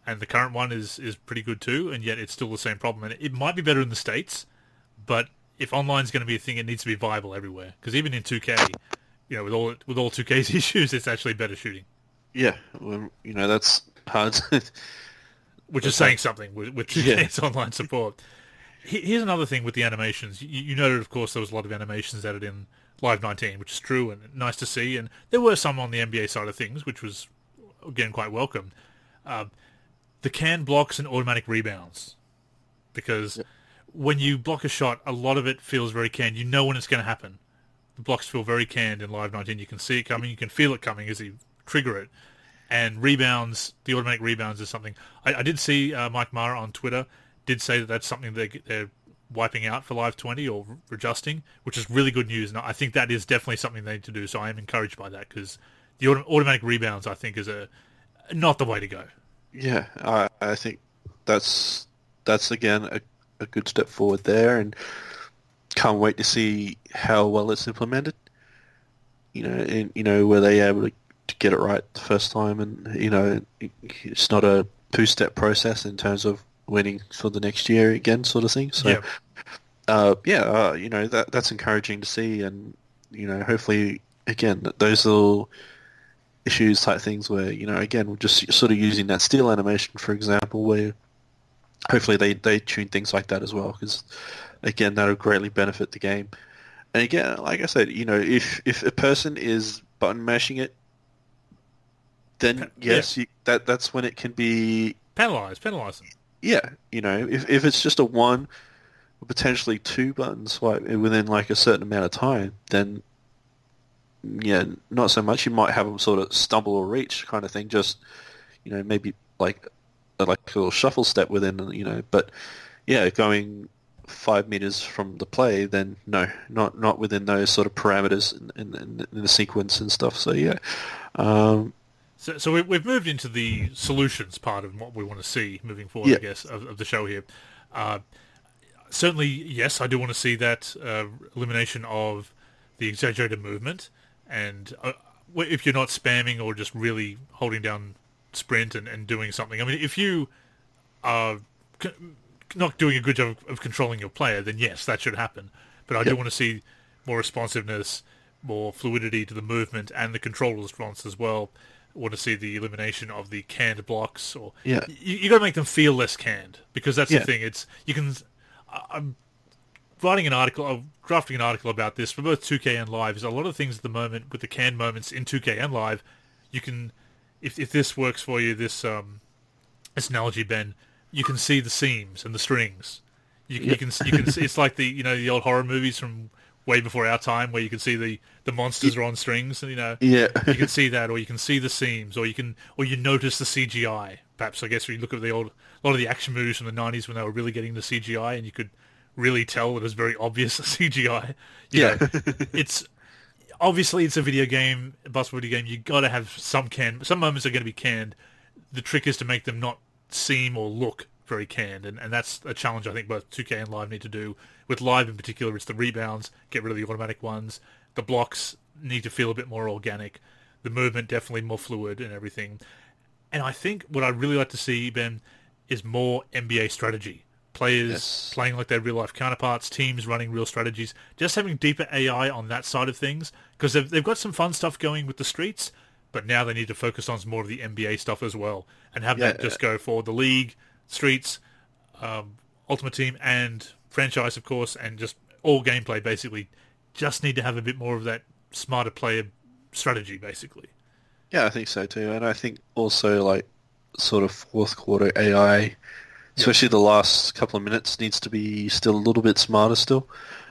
and the current one is, is pretty good too, and yet it's still the same problem. And it might be better in the States, but if online's going to be a thing, it needs to be viable everywhere. Because even in two K, you know, with all with all two K's issues, it's actually better shooting. Yeah, well, you know, that's hard. Which is saying something with, with two K's yeah. online support. Here's another thing with the animations. You, you noted, of course, there was a lot of animations added in Live nineteen, which is true and nice to see. And there were some on the N B A side of things, which was, again, quite welcome. Uh, the canned blocks and automatic rebounds. Because... Yeah. When you block a shot, a lot of it feels very canned. You know when it's going to happen. The blocks feel very canned in Live nineteen. You can see it coming. You can feel it coming as you trigger it. And rebounds, the automatic rebounds is something... I, I did see uh, Mike Mara on Twitter did say that that's something they, they're wiping out for Live twenty or adjusting, which is really good news. And I think that is definitely something they need to do, so I am encouraged by that because the auto- automatic rebounds, I think, is a not the way to go. Yeah, I, I think that's, that's again... a a good step forward there, and can't wait to see how well it's implemented. You know, and you know, were they able to, to get it right the first time, and you know, it, it's not a two-step process in terms of winning for the next year again, sort of thing. So, yeah, uh, yeah uh, you know, that that's encouraging to see, and you know, hopefully, again, those little issues type things where you know, again, we're just sort of using that steel animation, for example, where hopefully they, they tune things like that as well, because again, that'll greatly benefit the game. And again, like I said, you know, if if a person is button mashing it, then yes, yeah. you, that that's when it can be penalized. Penalize them. Yeah, you know, if if it's just a one or potentially two button swipe within like a certain amount of time, then yeah, not so much. You might have them sort of stumble or reach kind of thing. Just you know, maybe like. like a little shuffle step within, you know, but yeah, going five meters from the play, then no, not not within those sort of parameters in, in, in the sequence and stuff. So yeah. Um, so so we've moved into the solutions part of what we want to see moving forward, yeah. I guess, of, of the show here. Uh, certainly, yes, I do want to see that uh, elimination of the exaggerated movement, and uh, if you're not spamming or just really holding down sprint and, and doing something. I mean, if you are c- not doing a good job of, of controlling your player, then yes, that should happen. But I yep. do want to see more responsiveness, more fluidity to the movement and the control response as well. I want to see the elimination of the canned blocks, or yeah. you, you got to make them feel less canned, because that's yeah. the thing. It's you can. I'm writing an article, I'm drafting an article about this for both two K and Live. Is a lot of things at the moment with the canned moments in two K and Live, you can. If if this works for you, this um, this analogy, Ben, you can see the seams and the strings. You, yep. you can you can see, it's like the you know the old horror movies from way before our time, where you can see the, the monsters are on strings, and you know yeah. you can see that, or you can see the seams, or you can or you notice the C G I. Perhaps I guess when you look at the old a lot of the action movies from the nineties when they were really getting the C G I, and you could really tell that it was very obvious C G I. You yeah, know, it's. Obviously, it's a video game, a basketball video game. You got to have some can. Some moments are going to be canned. The trick is to make them not seem or look very canned, and, and that's a challenge I think both two K and Live need to do. With Live in particular, it's the rebounds, get rid of the automatic ones. The blocks need to feel a bit more organic. The movement definitely more fluid and everything. And I think what I'd really like to see, Ben, is more N B A strategy. Players yes. playing like their real-life counterparts, teams running real strategies, just having deeper A I on that side of things, because they've, they've got some fun stuff going with the streets, but now they need to focus on some more of the N B A stuff as well, and have yeah. that just go for the league, streets, um, Ultimate Team, and franchise, of course, and just all gameplay, basically. Just need to have a bit more of that smarter player strategy, basically. Yeah, I think so too, and I think also, like, sort of fourth quarter A I... especially the last couple of minutes needs to be still a little bit smarter still.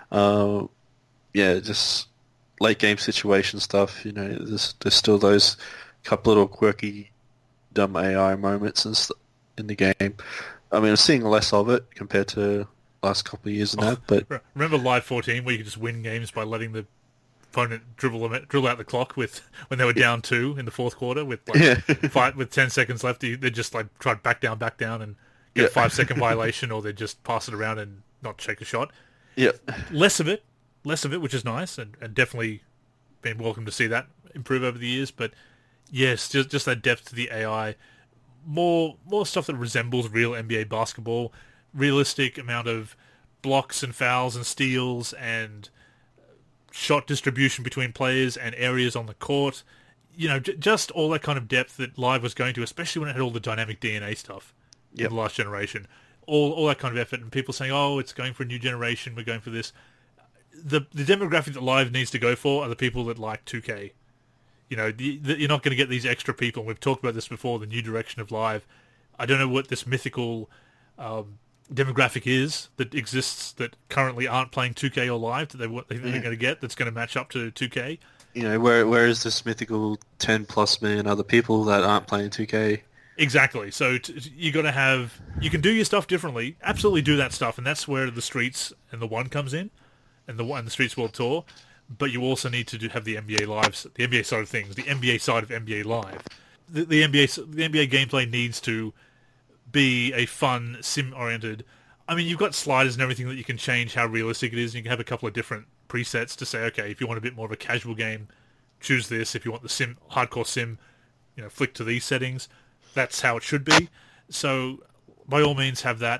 Uh, yeah, just late game situation stuff. You know, there's there's still those couple little quirky, dumb A I moments and st- in the game. I mean, I'm seeing less of it compared to last couple of years and oh, that. But remember Live fourteen where you could just win games by letting the opponent dribble them, drill out the clock with when they were down two in the fourth quarter with like yeah. five, with ten seconds left. They just like tried back down, back down, and get yeah. a five-second violation, or they just pass it around and not take a shot. Yeah. Less of it, less of it, which is nice, and, and definitely been welcome to see that improve over the years. But yes, just just that depth to the A I, more more stuff that resembles real N B A basketball, realistic amount of blocks and fouls and steals and shot distribution between players and areas on the court. You know, j- just all that kind of depth that Live was going to, especially when it had all the dynamic D N A stuff Yep. in the last generation. All all that kind of effort, and people saying, oh, it's going for a new generation, we're going for this. The the demographic that Live needs to go for are the people that like two K. You know, the, the, you're not going to get these extra people. We've talked about this before, the new direction of Live. I don't know what this mythical um, demographic is that exists that currently aren't playing two K or Live that they, what they think they're going to get that's going to match up to two K. You know, where where is this mythical ten plus million other people that aren't playing two K? Exactly. So t- t- you got to have, you can do your stuff differently. Absolutely do that stuff, and that's where the Streets and the One comes in, and the and the Streets World Tour. But you also need to do, have the N B A Live, the N B A side of things, the N B A side of N B A Live. The, the N B A the N B A gameplay needs to be a fun sim oriented. I mean, you've got sliders and everything that you can change how realistic it is. And you can have a couple of different presets to say, okay, if you want a bit more of a casual game, choose this. If you want the sim hardcore sim, you know, flick to these settings. That's how it should be. So, by all means, have that.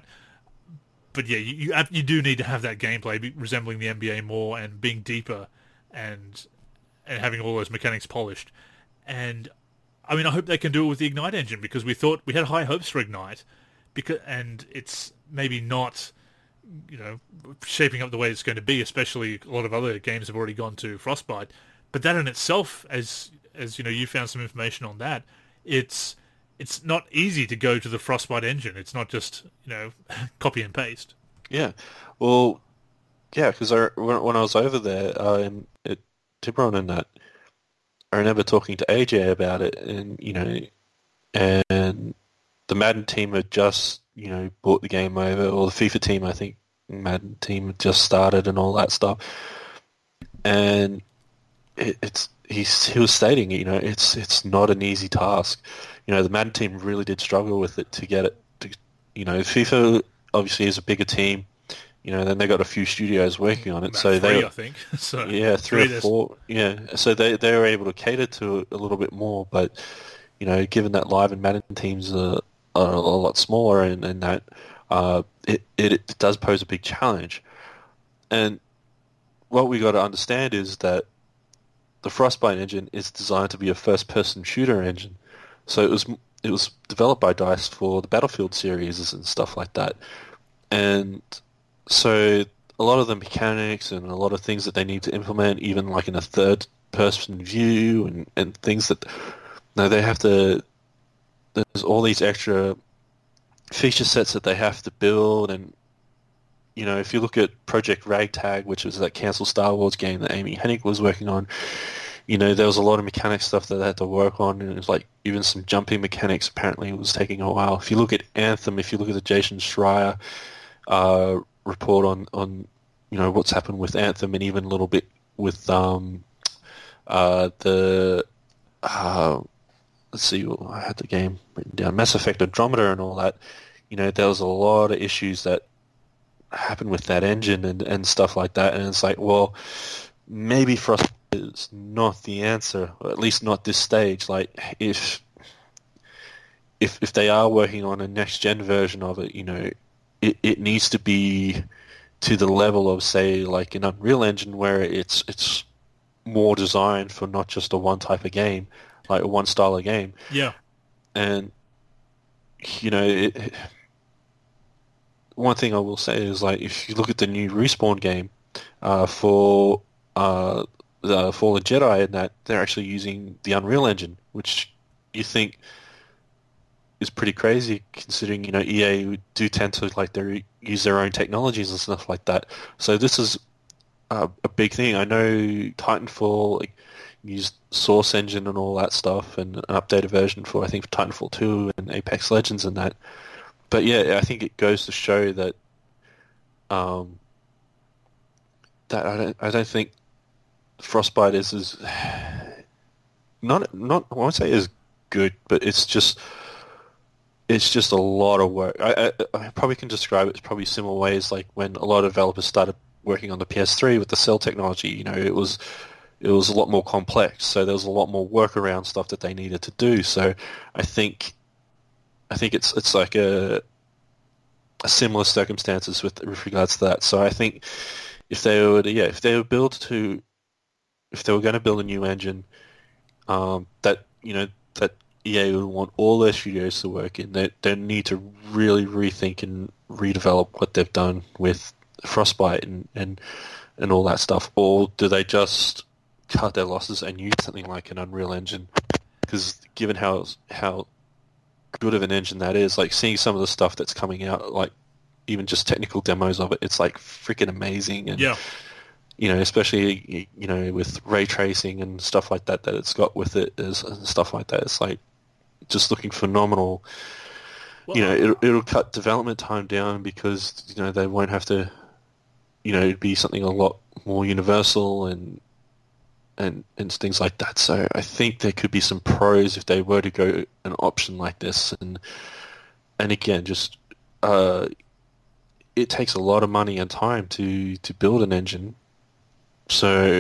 But yeah, you you, you do need to have that gameplay be resembling the N B A more and being deeper and and having all those mechanics polished. And I mean, I hope they can do it with the Ignite engine because we thought we had high hopes for Ignite, because and it's maybe not, you know, shaping up the way it's going to be. Especially a lot of other games have already gone to Frostbite. But that in itself, as as you know, you found some information on that. It's It's not easy to go to the Frostbite engine. It's not just, you know, copy and paste. Yeah, well, yeah, because I, when, when I was over there um, at Tiburon and that, I remember talking to A J about it, and you know, and the Madden team had just, you know, bought the game over, or the FIFA team, I think, Madden team had just started and all that stuff, and it, it's he's he was stating, you know, it's it's not an easy task. You know, the Madden team really did struggle with it to get it to, you know, FIFA obviously is a bigger team, you know, then they got a few studios working on it. About so three, they, I think. So yeah, three, three or four, yeah. So they, they were able to cater to it a little bit more, but, you know, given that Live and Madden teams are, are a lot smaller and, and that, uh, it, it, it does pose a big challenge. And what we got to understand is that the Frostbite engine is designed to be a first-person shooter engine. So it was it was developed by DICE for the Battlefield series and stuff like that. And so a lot of the mechanics and a lot of things that they need to implement, even like in a third-person view and, and things that no, they have to... There's all these extra feature sets that they have to build. And, you know, if you look at Project Ragtag, which was that cancelled Star Wars game that Amy Hennig was working on, you know, there was a lot of mechanic stuff that they had to work on, and it was like even some jumping mechanics apparently was taking a while. If you look at Anthem, if you look at the Jason Schreier uh, report on, on, you know, what's happened with Anthem and even a little bit with um, uh, the, uh, let's see, I had the game written down, Mass Effect Andromeda and all that, you know, there was a lot of issues that happened with that engine and, and stuff like that, and it's like, well, maybe Frost is not the answer, or at least not this stage. Like, if if if they are working on a next gen version of it, you know, it, it needs to be to the level of, say, like an Unreal Engine, where it's it's more designed for not just a one type of game, like a one style of game. Yeah. And you know, it, one thing I will say is, like, if you look at the new Respawn game uh, for uh, the Fallen Jedi, and that they're actually using the Unreal Engine, which you think is pretty crazy, considering, you know, E A do tend to like they use their own technologies and stuff like that. So this is uh, a big thing. I know Titanfall like, used Source Engine and all that stuff, and an updated version for, I think, Titanfall two and Apex Legends and that. But yeah, I think it goes to show that um, that I don't I don't think Frostbite is as not not I won't say is good, but it's just it's just a lot of work. I, I, I probably can describe it as probably similar ways like when a lot of developers started working on the P S three with the cell technology. You know, it was it was a lot more complex, so there was a lot more workaround stuff that they needed to do. So I think I think it's it's like a, a similar circumstances with with regards to that. So I think if they were to, yeah, if they were build to, if they were going to build a new engine, um, that you know that E A would want all their studios to work in. They they need to really rethink and redevelop what they've done with Frostbite and and, and all that stuff. Or do they just cut their losses and use something like an Unreal Engine? Because given how how good of an engine that is, like seeing some of the stuff that's coming out, like even just technical demos of it, it's like freaking amazing. And Yeah. you know, especially you know with ray tracing and stuff like that that it's got with it is and stuff like that. It's like just looking phenomenal. Well, You know, it'll, it'll cut development time down because you know they won't have to. You know, it'd be something a lot more universal and and and things like that. So I think there could be some pros if they were to go an option like this. And and again, just uh, it takes a lot of money and time to to build an engine. So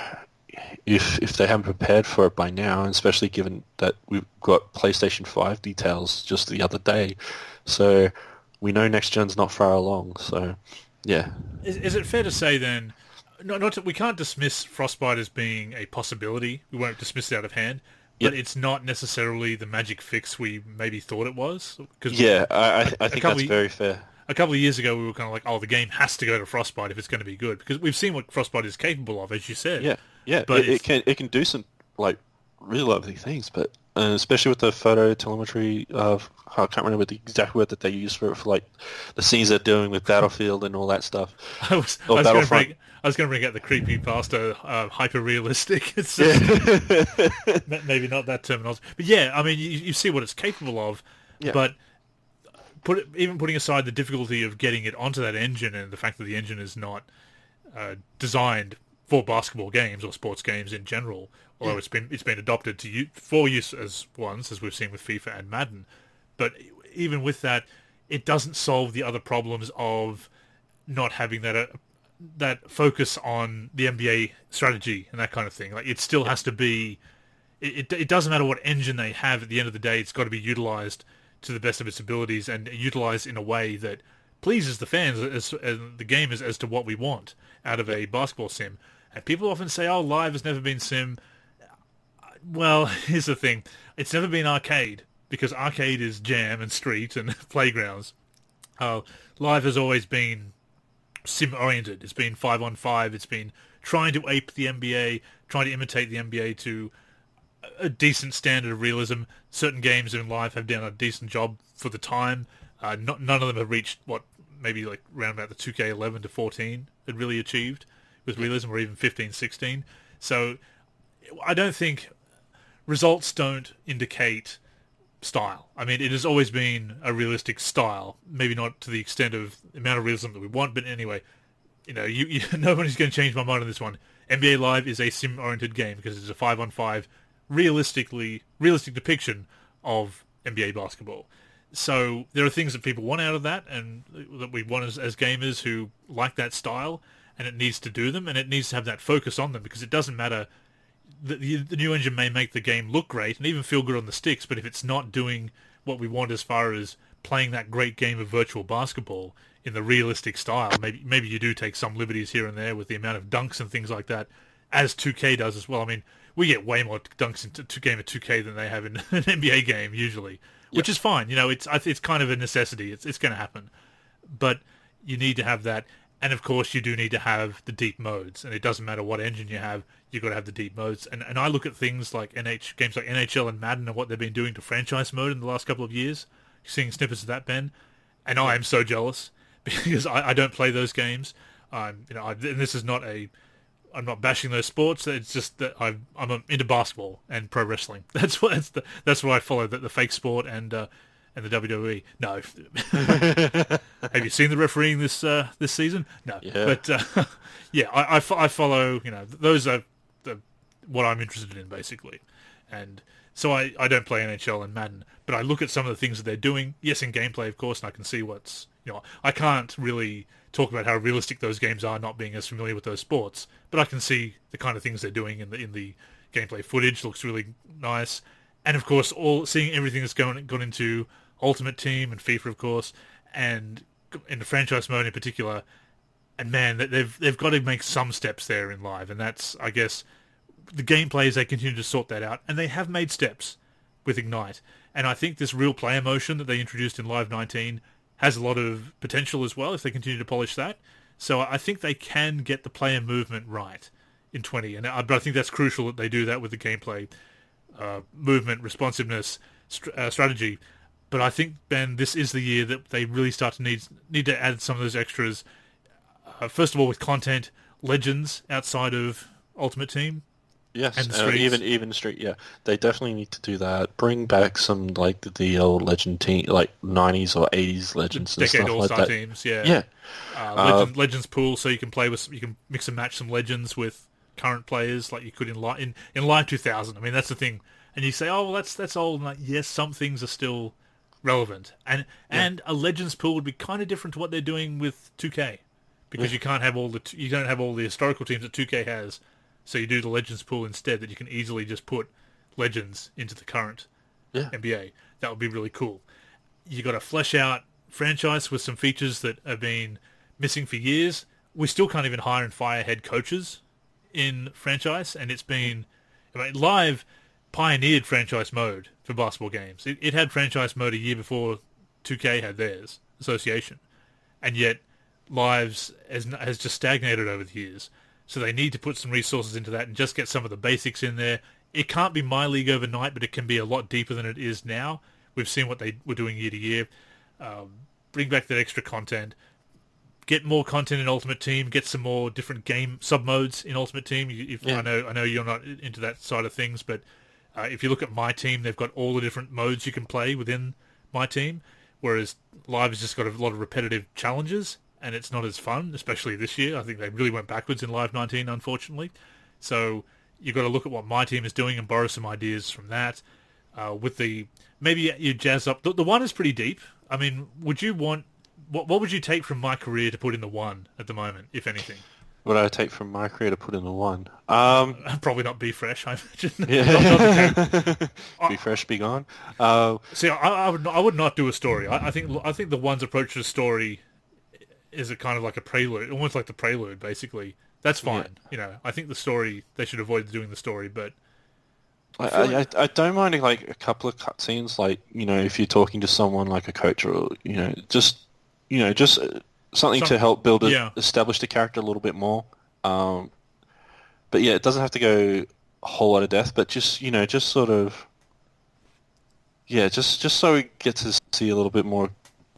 if if they haven't prepared for it by now, and especially given that we've got PlayStation five details just the other day, so we know next gen's not far along. So yeah, is, is it fair to say then? Not, not to, we can't dismiss Frostbite as being a possibility. We won't dismiss it out of hand, but Yep. it's not necessarily the magic fix we maybe thought it was. Cause yeah, I I, I a think couple that's of- very fair. A couple of years ago, we were kind of like, "Oh, the game has to go to Frostbite if it's going to be good," because we've seen what Frostbite is capable of, as you said. Yeah, yeah, But it, it's- it can it can do some like really lovely things, but uh, especially with the photo telemetry of I can't remember the exact word that they use for it for like the scenes they're doing with Battlefield and all that stuff. I was, I Or was going to Battlefront. bring, I was going to bring out the creepy pasta, uh, hyper realistic. It's Yeah. m- maybe not that terminology, but yeah, I mean, you, you see what it's capable of, Yeah. but put it, even putting aside the difficulty of getting it onto that engine and the fact that the engine is not uh, designed for basketball games or sports games in general, although Yeah. it's been it's been adopted to u- for use as ones, as we've seen with FIFA and Madden, but even with that, it doesn't solve the other problems of not having that uh, that focus on the N B A strategy and that kind of thing. Like it still has to be. It, it it doesn't matter what engine they have. At the end of the day, it's got to be utilized to the best of its abilities and utilized in a way that pleases the fans as, as the gamers as to what we want out of a basketball sim. And people often say, "Oh, live has never been sim." Well, here's the thing: it's never been arcade because arcade is jam and street and playgrounds. Uh, live has always been sim-oriented. It's been five on five. It's been trying to ape the N B A, trying to imitate the N B A to a decent standard of realism. Certain games in live have done a decent job for the time. Uh, not, none of them have reached what maybe like around about the two K eleven to fourteen had really achieved with realism, or even fifteen, sixteen. So I don't think results don't indicate style. I mean, it has always been a realistic style, maybe not to the extent of the amount of realism that we want, but anyway, you know, you, you nobody's going to change my mind on this one. N B A Live is a sim-oriented game because it's a five on five, realistically realistic depiction of N B A basketball. So there are things that people want out of that, and that we want as, as gamers who like that style, and it needs to do them, and it needs to have that focus on them, because it doesn't matter. The, the, the new engine may make the game look great and even feel good on the sticks, but if it's not doing what we want as far as playing that great game of virtual basketball in the realistic style, maybe maybe you do take some liberties here and there with the amount of dunks and things like that, as two K does as well. I mean, we get way more dunks in two game of two K than they have in an N B A game usually, which is fine. You know, it's it's kind of a necessity. It's it's going to happen, but you need to have that. And of course, you do need to have the deep modes, and it doesn't matter what engine you have, you've got to have the deep modes. And and I look at things like N H games like N H L and Madden and what they've been doing to franchise mode in the last couple of years, seeing snippets of that, Ben, and I am so jealous because I, I don't play those games. Um, you know, I, and this is not a, I'm not bashing those sports. It's just that I'm I'm into basketball and pro wrestling. That's what that's the that's what I follow, the, the fake sport and. Uh, And the W W E. No. Have you seen the refereeing this uh, this season? No. Yeah. But uh, yeah, I, I, fo- I follow. You know, those are the what I'm interested in basically, and so I, I don't play N H L and Madden, but I look at some of the things that they're doing. Yes, in gameplay, of course, and I can see what's you know. I can't really talk about how realistic those games are, not being as familiar with those sports, but I can see the kind of things they're doing in the in the gameplay footage. Looks really nice. And of course, all seeing everything that's gone gone into Ultimate Team and FIFA, of course, and in the franchise mode in particular. And man, they've they've got to make some steps there in live, and that's, I guess, the gameplay as they continue to sort that out, and they have made steps with Ignite. And I think this real player motion that they introduced in Live nineteen has a lot of potential as well if they continue to polish that. So I think they can get the player movement right in twenty, and I, but I think that's crucial that they do that with the gameplay, uh, movement, responsiveness, st- uh, strategy. But I think, Ben, this is the year that they really start to need need to add some of those extras. Uh, first of all, with content, legends outside of Ultimate Team. Yes, and the uh, even even street. Yeah, they definitely need to do that. Bring back some like the, the old legend team, like nineties or eighties legends, and decade stuff all-star like that. teams. Yeah, Yeah. Uh, Uh, legend, legends pool, so you can play with, you can mix and match some legends with current players, like you could in Live in, in Live two thousand. I mean, that's the thing. And you say, oh, well, that's that's old. And like, yes, some things are still relevant, and Yeah. and a legends pool would be kind of different to what they're doing with two K, because Yeah. you can't have all the you don't have all the historical teams that two K has. So you do the Legends pool instead, that you can easily just put Legends into the current Yeah. N B A. That would be really cool. You got to flesh out franchise with some features that have been missing for years. We still can't even hire and fire head coaches in franchise, and it's been... I mean, Live pioneered franchise mode for basketball games. It, it had franchise mode a year before two K had theirs, Association. And yet, Lives has, has just stagnated over the years. So they need to put some resources into that and just get some of the basics in there. It can't be My League overnight, but it can be a lot deeper than it is now. We've seen what they were doing year to year. Um, bring back that extra content. Get more content in Ultimate Team. Get some more different game sub-modes in Ultimate Team. If, Yeah. I know I know you're not into that side of things, but uh, if you look at My Team, they've got all the different modes you can play within My Team, whereas Live has just got a lot of repetitive challenges, and it's not as fun, especially this year. I think they really went backwards in Live nineteen, unfortunately. So you've got to look at what My Team is doing and borrow some ideas from that. Uh, with the maybe you jazz up. The, the one is pretty deep. I mean, would you want what? What would you take from My Career to put in the one at the moment, if anything? What I take from My Career to put in the one? Um, Probably not Be Fresh, I imagine. yeah. Not- not the Be fresh, be gone. Uh, See, I, I would I would not do a story. I, I think I think the one's approach to the story is a kind of like a prelude, almost like the prelude, basically. That's fine. Yeah. You know, I think the story, they should avoid doing the story, but I, feel I, like- I I don't mind like a couple of cutscenes, like, you know, if you're talking to someone like a coach or, you know, just, you know, just uh, something Some- to help build it, yeah. establish the character a little bit more. Um, but yeah, it doesn't have to go a whole lot of depth, but just, you know, just sort of, yeah, just just so we get to see a little bit more,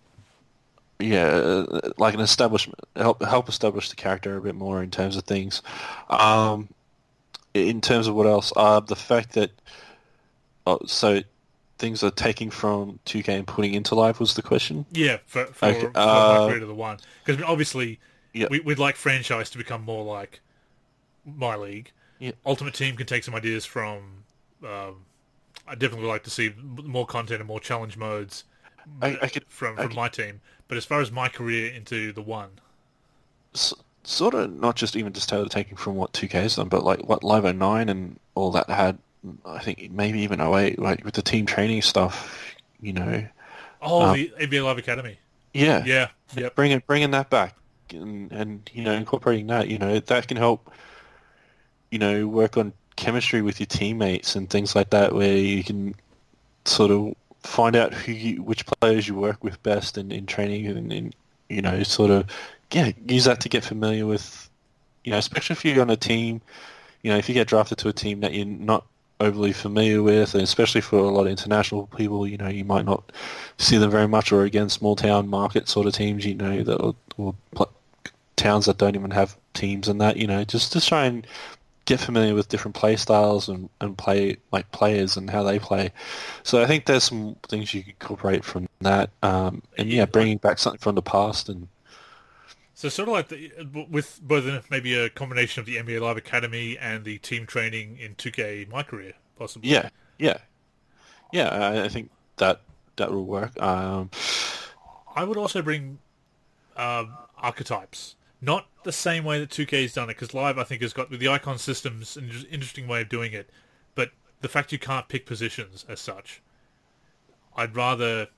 yeah, uh, like an establishment, help help establish the character a bit more in terms of things. Um, in terms of what else, uh, the fact that, oh, so things are taking from two K and putting into Live was the question. yeah, for, for, Okay, for uh, My Career to the one. Because obviously, Yeah. we, we'd like franchise to become more like My League. Yeah. Ultimate Team can take some ideas from... Um, I definitely would like to see more content and more challenge modes I, I could from, I from could- My Team. But as far as My Career into the one... s- sort of not just even just totally taking from what two K's done, but like what Live oh nine and all that had. I think maybe even oh eight, like with the team training stuff, you know. Oh, Um, the N B A Live Academy. Yeah, Yeah, yep. bringing bringing that back and, and you know incorporating that, you know, that can help. You know, work on chemistry with your teammates and things like that, where you can sort of find out who you, which players you work with best in, in training, and, and you know, sort of yeah, use that to get familiar with. You know, especially if you're on a team. You know, if you get drafted to a team that you're not overly familiar with, and especially for a lot of international people, you know, you might not see them very much, or against small town market sort of teams, you know, that or, or pl- towns that don't even have teams and that, you know, just to try and get familiar with different play styles and, and play like players and how they play. So I think there's some things you can incorporate from that, um, and yeah, bringing back something from the past and. So sort of like the, with both maybe a combination of the N B A Live Academy and the team training in two K My Career, possibly. Yeah, yeah, yeah. I, I think that that will work. Um, I would also bring um, archetypes. Not the same way that two K's done it, because Live, I think, has got, with the icon systems, an inter- interesting way of doing it, but the fact you can't pick positions as such. I'd rather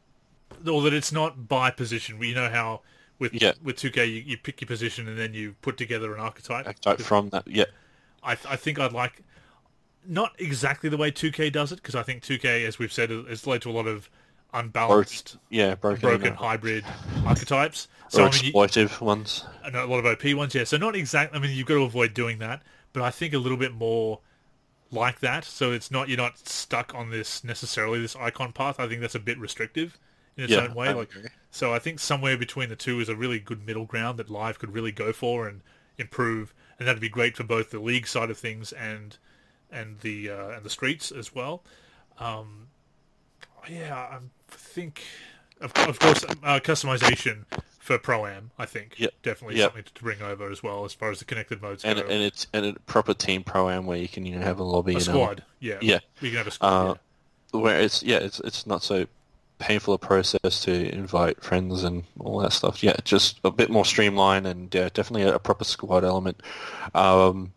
or that it's not by position. You know how with Yeah. with two K you, you pick your position and then you put together an archetype. Archetype from that, yeah. I I think I'd like not exactly the way two K does it, because I think two K, as we've said, has led to a lot of unbalanced, Broke, yeah, broken, broken uh, hybrid archetypes. So or I mean, you, exploitive ones. and a lot of O P ones, yeah. So not exactly. I mean, you've got to avoid doing that, but I think a little bit more like that. So it's not you're not stuck on this necessarily this icon path. I think that's a bit restrictive in its Yeah, own way. I Like, agree. so I think somewhere between the two is a really good middle ground that Live could really go for and improve, and that'd be great for both the league side of things and and the uh, and the streets as well. Um, yeah, I think of, of course uh, customization for Pro-Am, I think, Yep. definitely Yep. something to bring over as well as far as the connected modes And go. and it's and a proper team pro-am where you can, you know, have a lobby a and squad, yeah, Yeah. we can have a squad. Uh, yeah. where it's yeah, it's it's not so painful a process to invite friends and all that stuff. Yeah, just a bit more streamlined and yeah, definitely a, a proper squad element. Um,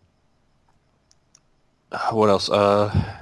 what else? Uh,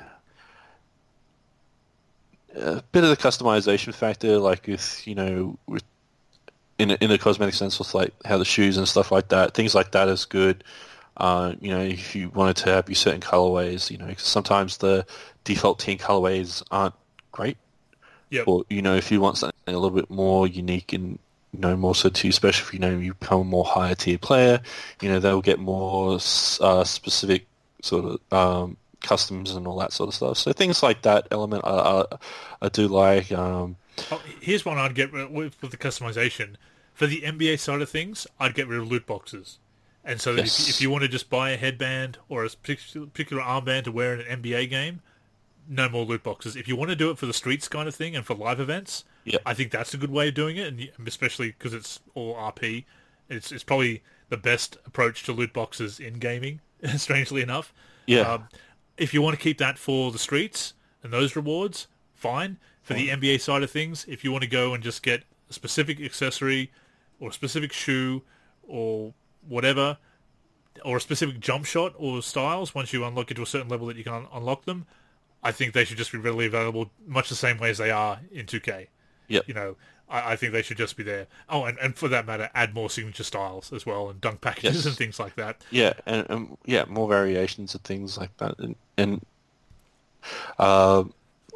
a bit of the customization factor, like with you know, with in a, in a cosmetic sense, with like how the shoes and stuff like that, things like that is good. Uh, you know, if you wanted to have your certain colorways, you know, 'cause sometimes the default team colorways aren't great. Yep. Or you know, if you want something a little bit more unique and you know more so too, especially if you know you become a more higher tier player, you know they'll get more uh, specific sort of um, customs and all that sort of stuff. So things like that element, I, I, I do like. Um, Oh, here's one I'd get rid with, with the customization. For the N B A side of things, I'd get rid of loot boxes. And so that Yes. if, if you want to just buy a headband or a particular, particular armband to wear in an N B A game, no more loot boxes. If you want to do it for the streets kind of thing and for live events, yeah, I think that's a good way of doing it, and y- especially because it's all R P. It's it's probably the best approach to loot boxes in gaming, strangely enough. yeah, Um, if you want to keep that for the streets and those rewards, fine. For the N B A side of things, if you want to go and just get a specific accessory or a specific shoe or whatever, or a specific jump shot or styles, once you unlock it to a certain level that you can un- unlock them, I think they should just be readily available much the same way as they are in two K. Yep. You know, I, I think they should just be there. Oh, and, and for that matter, add more signature styles as well and dunk packages Yes. and things like that. yeah, and, and yeah, more variations of things like that, and, and um,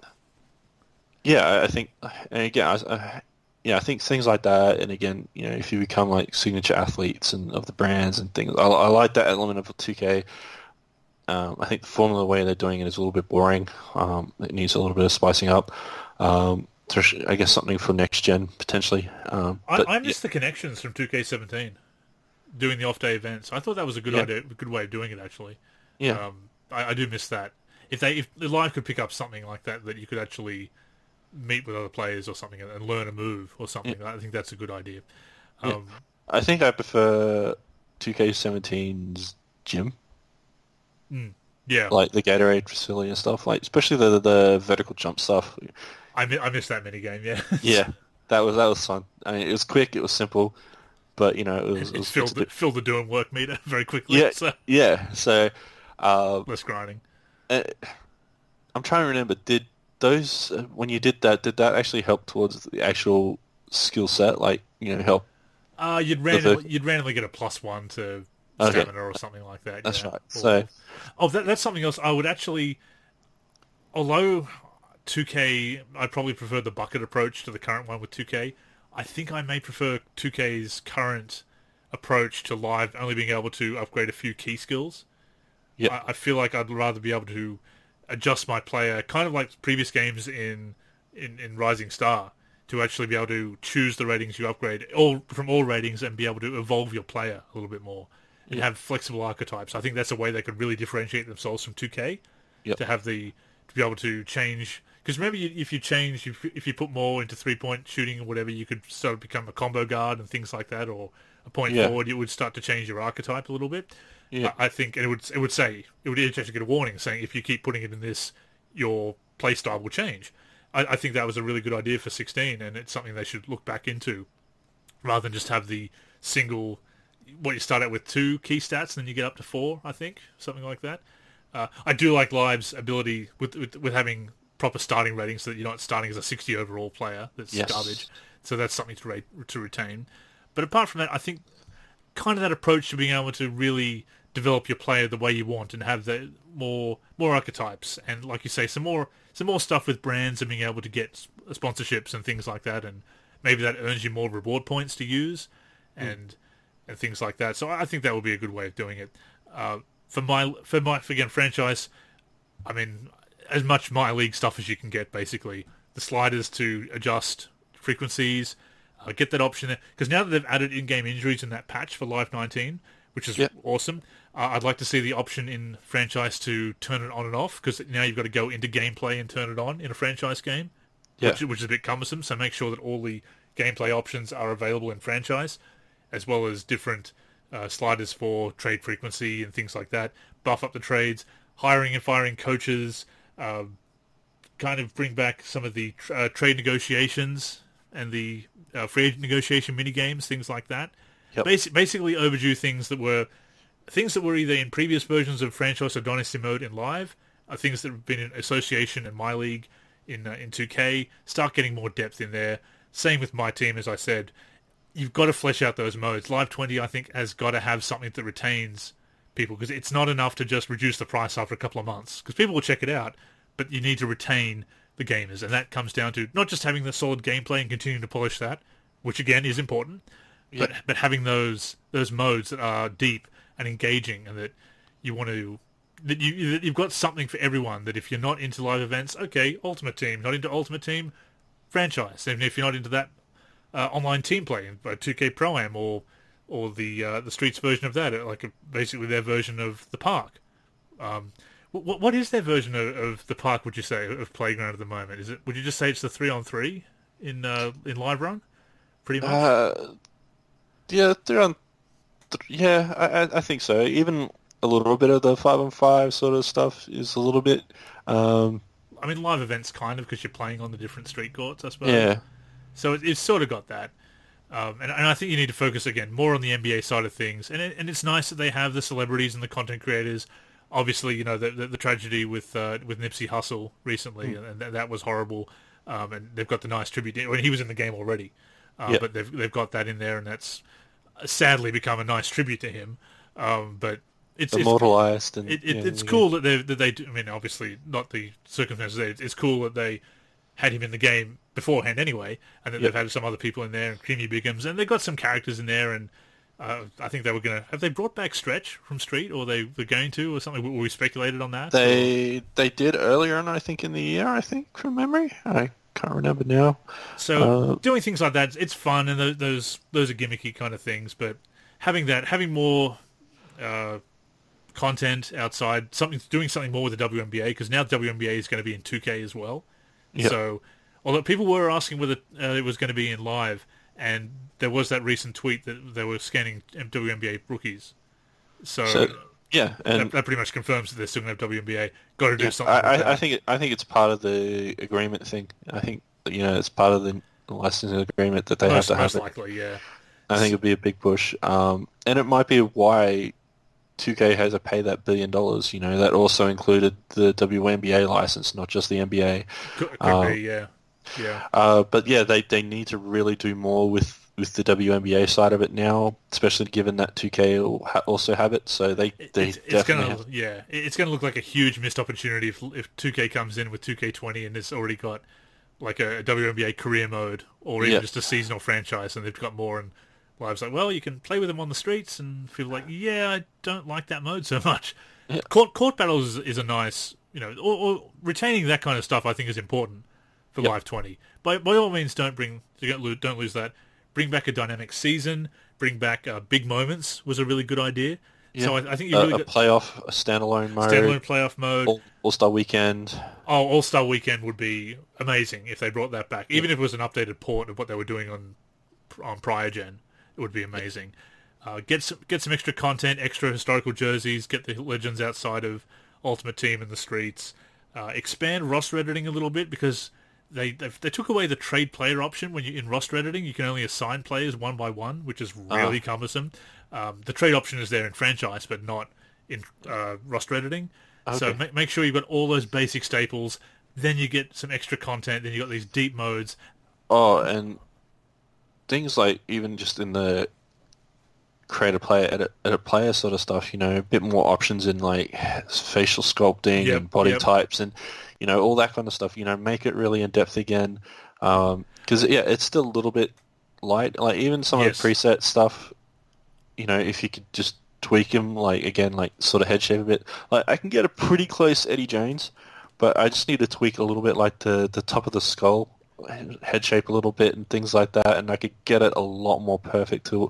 yeah, I I think, and again, I, I, yeah, I think things like that, and again, you know, if you become like signature athletes and of the brands and things, I, I like that element of two K. Um, I think the formula the way they're doing it is a little bit boring. Um, it needs a little bit of spicing up. Um, there's, I guess something for next gen potentially. Um, but, I, I miss the connections from two K seventeen, doing the off-day events. I thought that was a good Yeah. idea, a good way of doing it, actually. yeah, Um, I, I do miss that. If they, if the live could pick up something like that, that you could actually meet with other players or something and, and learn a move or something, I think that's a good idea. Um, I think I prefer two K seventeen's gym. yeah, Like the Gatorade facility and stuff, like especially the the vertical jump stuff. I, mi- I miss that mini game. Yeah, Yeah, that was that was fun. I mean, it was quick, it was simple, but you know, it was, it it was filled it's a the, bit- filled the doing work meter very quickly. yeah, So yeah. So, uh, less grinding. uh, I'm trying to remember. Did those uh, when you did that? Did that actually help towards the actual skill set? Like you know, help. Uh, you'd randomly you'd randomly get a plus one to Okay. stamina or something like that. That's yeah. right. Or- So oh, that, that's something else. I would actually, although two K, I probably prefer the bucket approach to the current one with two K. I think I may prefer two K's current approach to live only being able to upgrade a few key skills. yeah, I, I feel like I'd rather be able to adjust my player, kind of like previous games in, in, in Rising Star, to actually be able to choose the ratings you upgrade all from all ratings and be able to evolve your player a little bit more and Yeah. have flexible archetypes. I think that's a way they could really differentiate themselves from two K. Yep. To have the to be able to change, because remember you, if you change if, if you put more into three point shooting or whatever, you could sort of become a combo guard and things like that, or a point Yeah. forward. It would start to change your archetype a little bit. yeah, I I think, and it would it would say it would actually get a warning saying if you keep putting it in this, your playstyle will change. I, I think that was a really good idea for sixteen, and it's something they should look back into, rather than just have the single. What you start out with two key stats, and then you get up to four. I think something like that. Uh, I do like Live's ability with, with with having proper starting rating so that you're not starting as a sixty overall player. That's Yes. garbage. So that's something to rate, to retain. But apart from that, I think kind of that approach to being able to really develop your player the way you want and have the more more archetypes and, like you say, some more some more stuff with brands and being able to get sponsorships and things like that, and maybe that earns you more reward points to use and mm. and things like that. So I think that would be a good way of doing it. Uh, for my for my again franchise, I mean, as much my league stuff as you can get, basically. The sliders to adjust frequencies, uh, get that option there. Because now that they've added in-game injuries in that patch for Live nineteen, which is yep. awesome, uh, I'd like to see the option in franchise to turn it on and off, because now you've got to go into gameplay and turn it on in a franchise game, yeah. which, which is a bit cumbersome. So make sure that all the gameplay options are available in franchise, as well as different uh, sliders for trade frequency and things like that. Buff up the trades, hiring and firing coaches, uh, kind of bring back some of the uh, trade negotiations and the uh, free agent negotiation mini games, things like that. Yep. Basi- basically, overdue things that were things that were either in previous versions of franchise or Dynasty mode in Live, uh, things that have been in Association and My League in uh, in two K. Start getting more depth in there. Same with My Team, as I said. You've got to flesh out those modes. Live twenty, I think, has got to have something that retains people, because it's not enough to just reduce the price after a couple of months, because people will check it out, but you need to retain the gamers, and that comes down to not just having the solid gameplay and continuing to polish that, which again is important, yep. but but having those those modes that are deep and engaging, and that you want to that you that you've got something for everyone. That if you're not into live events, okay, Ultimate Team. Not into Ultimate Team, franchise. And if you're not into that, uh, online team play, uh, two K Pro-Am or or the uh, the Streets version of that, like a, basically their version of the Park. Um, what what is their version of, of the Park? Would you say of Playground at the moment? Is it? Would you just say it's the three on three in uh, in Live Run? Pretty much. Uh, yeah, they're on. Th- yeah, I I think so. Even a little bit of the five on five sort of stuff is a little bit. Um, I mean, live events kind of, because you're playing on the different street courts, I suppose. Yeah. So it, it's sort of got that. Um, and, and I think you need to focus, again, more on the N B A side of things. And it, and it's nice that they have the celebrities and the content creators. Obviously, you know, the, the, the tragedy with uh, with Nipsey Hussle recently, mm. and, and that was horrible. Um, and they've got the nice tribute. When he was in the game already. Uh, yep. But they've they've got that in there, and that's sadly become a nice tribute to him. Um, but it's immortalized, it's, and it, it, yeah, it's yeah. cool that they that they. Do, I mean, obviously not the circumstances. They, it's cool that they had him in the game beforehand anyway, and that yep. they've had some other people in there, and Creamy Biggums, and they've got some characters in there. And uh, I think they were gonna have they brought back Stretch from Street, or they were going to, or something. Were we speculated on that? They or? they did earlier on, I think, in the year. I think from memory, I can't remember now. So uh, doing things like that, it's fun, and those those, those are gimmicky kind of things. But having that, having more uh, content outside, something doing something more with the W N B A, because now the W N B A is going to be in two K as well. Yep. So although people were asking whether uh, it was going to be in live, and there was that recent tweet that they were scanning W N B A rookies. So, so yeah, and that, that pretty much confirms that they're still going to have W N B A. Got to do yeah, something. I, with I, that. I think it, I think it's part of the agreement thing. I think you know it's part of the licensing agreement that they most, have to most have. likely, yeah. I think it'd be a big push, um, and it might be why two K has to pay that billion dollars. You know, that also included the W N B A license, not just the N B A. Could, could um, be, yeah, yeah. Uh, but yeah, they, they need to really do more with, with the W N B A side of it now, especially given that two K will ha- also have it. So they they it's, it's definitely gonna have... yeah, it's gonna look like a huge missed opportunity if if two K comes in with two K twenty and it's already got like a, a W N B A career mode, or even yeah. just a seasonal franchise, and they've got more and. Live's like, well, you can play with them on the streets, and feel like, yeah, I don't like that mode so much. Yeah. Court court battles is, is a nice, you know, or, or retaining that kind of stuff. I think is important for yep. Live twenty. By by all means, don't bring don't lose, don't lose that. Bring back a dynamic season. Bring back uh, big moments was a really good idea. Yeah. So I, I think you uh, really a got playoff, a standalone mode, standalone playoff mode, All, All-Star Weekend. Oh, All Star Weekend would be amazing if they brought that back. Even if it was an updated port of what they were doing on on prior gen. It would be amazing. Uh, get some get some extra content, extra historical jerseys. Get the legends outside of Ultimate Team in the streets. Uh, expand roster editing a little bit, because they they took away the trade player option. When you in roster editing, you can only assign players one by one, which is really uh. cumbersome. Um, the trade option is there in franchise, but not in uh, roster editing. Okay. So make make sure you've got all those basic staples. then you get some extra content, then you got these deep modes. Oh, and things like even just in the create a player, edit, edit player sort of stuff, you know, a bit more options in like facial sculpting Yep, and body yep. types and, you know, all that kind of stuff, you know, make it really in depth again. Um 'cause yeah, it's still a little bit light. Like even some Yes. of the preset stuff, you know, if you could just tweak them, like again, like sort of head shape a bit. Like I can get a pretty close Eddie Jones, but I just need to tweak a little bit, like the the top of the skull head shape a little bit and things like that, and I could get it a lot more perfect to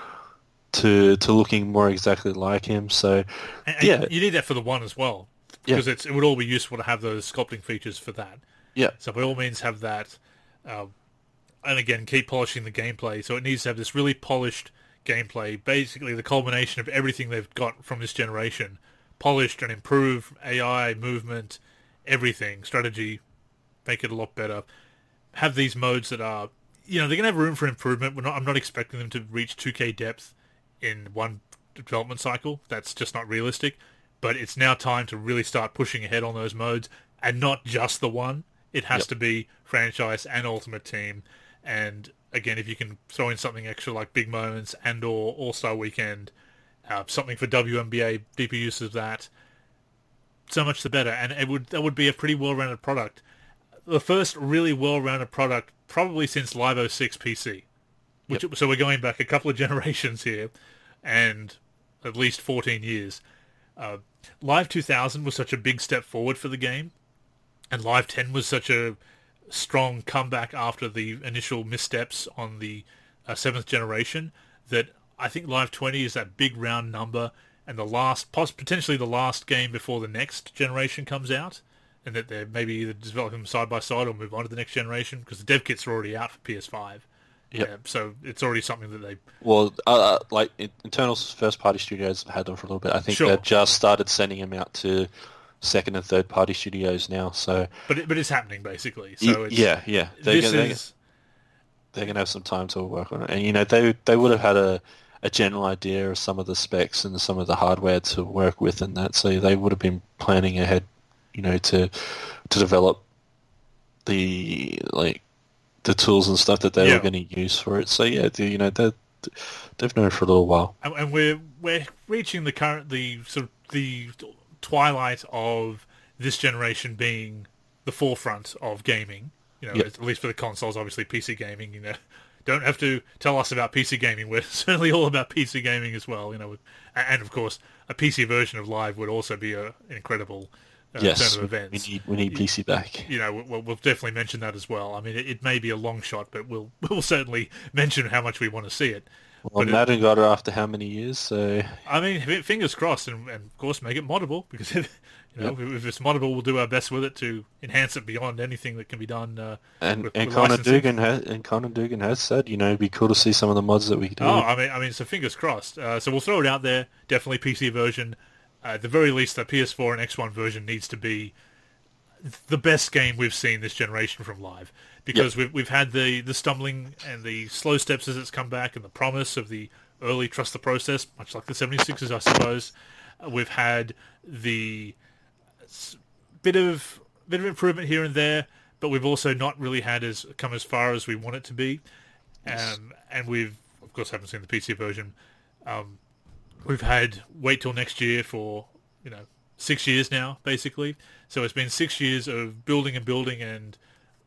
to to looking more exactly like him. So And, and yeah, you need that for the one as well, Yeah. because it's, it would all be useful to have those sculpting features for that. yeah, So by all means have that, uh, and again, keep polishing the gameplay. So it needs to have this really polished gameplay, basically the culmination of everything they've got from this generation, polished and improved A I, movement, everything, strategy, make it a lot better. Have these modes that are, you know, they're going to have room for improvement. We're not, I'm not expecting them to reach two K depth in one development cycle. That's just not realistic. But it's now time to really start pushing ahead on those modes, and not just the one. It has Yep. to be franchise and Ultimate Team. And again, if you can throw in something extra like Big Moments and or All-Star Weekend, uh, something for W N B A, deeper use of that, so much the better. And it would that would be a pretty well-rounded product. The first really well-rounded product probably since Live oh six P C. Which, Yep. So we're going back a couple of generations here, and at least fourteen years. Uh, Live two thousand was such a big step forward for the game, and Live ten was such a strong comeback after the initial missteps on the uh, seventh generation, that I think Live twenty is that big round number, and the last, poss- potentially the last game before the next generation comes out, and that they're maybe either developing them side by side or move on to the next generation, because the dev kits are already out for P S five. Yep. Yeah, so it's already something that they... Well, uh, like Internal's first-party studios have had them for a little bit. I think Sure. they've just started sending them out to second and third-party studios now. So But it, but it's happening, basically. So Y- it's, yeah, yeah, they're this gonna, is... they're going to have some time to work on it, and you know they they would have had a, a general idea of some of the specs and some of the hardware to work with, and that, so they would have been planning ahead, you know, to to develop the like the tools and stuff that they Yeah. were going to use for it. So yeah, they, you know they they've known for a little while. And, and we're we're reaching the current the sort of the twilight of this generation being the forefront of gaming. You know, Yep. at least for the consoles. Obviously, P C gaming. You know, don't have to tell us about P C gaming. We're certainly all about P C gaming as well. You know, and of course, a P C version of Live would also be a, an incredible uh, Yes, turn of we events. need we need P C back. You know, we'll, we'll definitely mention that as well. I mean, it, it may be a long shot, but we'll we'll certainly mention how much we want to see it. Well, But it- Madden got it after how many years? So I mean, f- fingers crossed, and, and of course, make it moddable, because if, you know, if it's moddable, we'll do our best with it to enhance it beyond anything that can be done. Uh, and with, and with Connor licensing. Dugan has and Connor Dugan has said, you know, it'd be cool to see some of the mods that we do. Oh, I mean, I mean, so fingers crossed. Uh, so we'll throw it out there. Definitely P C version. Uh, at the very least, the P S four and X one version needs to be the best game we've seen this generation from Live, because we've we've had the, the stumbling and the slow steps as it's come back, and the promise of the early trust the process, much like the seventy-sixers, I suppose. Uh, we've had the s- bit of bit of improvement here and there, but we've also not really had as come as far as we want it to be. Um, and we've, of course, haven't seen the P C version. Um, we've had wait till next year for, you know, six years now, basically. So it's been six years of building and building, and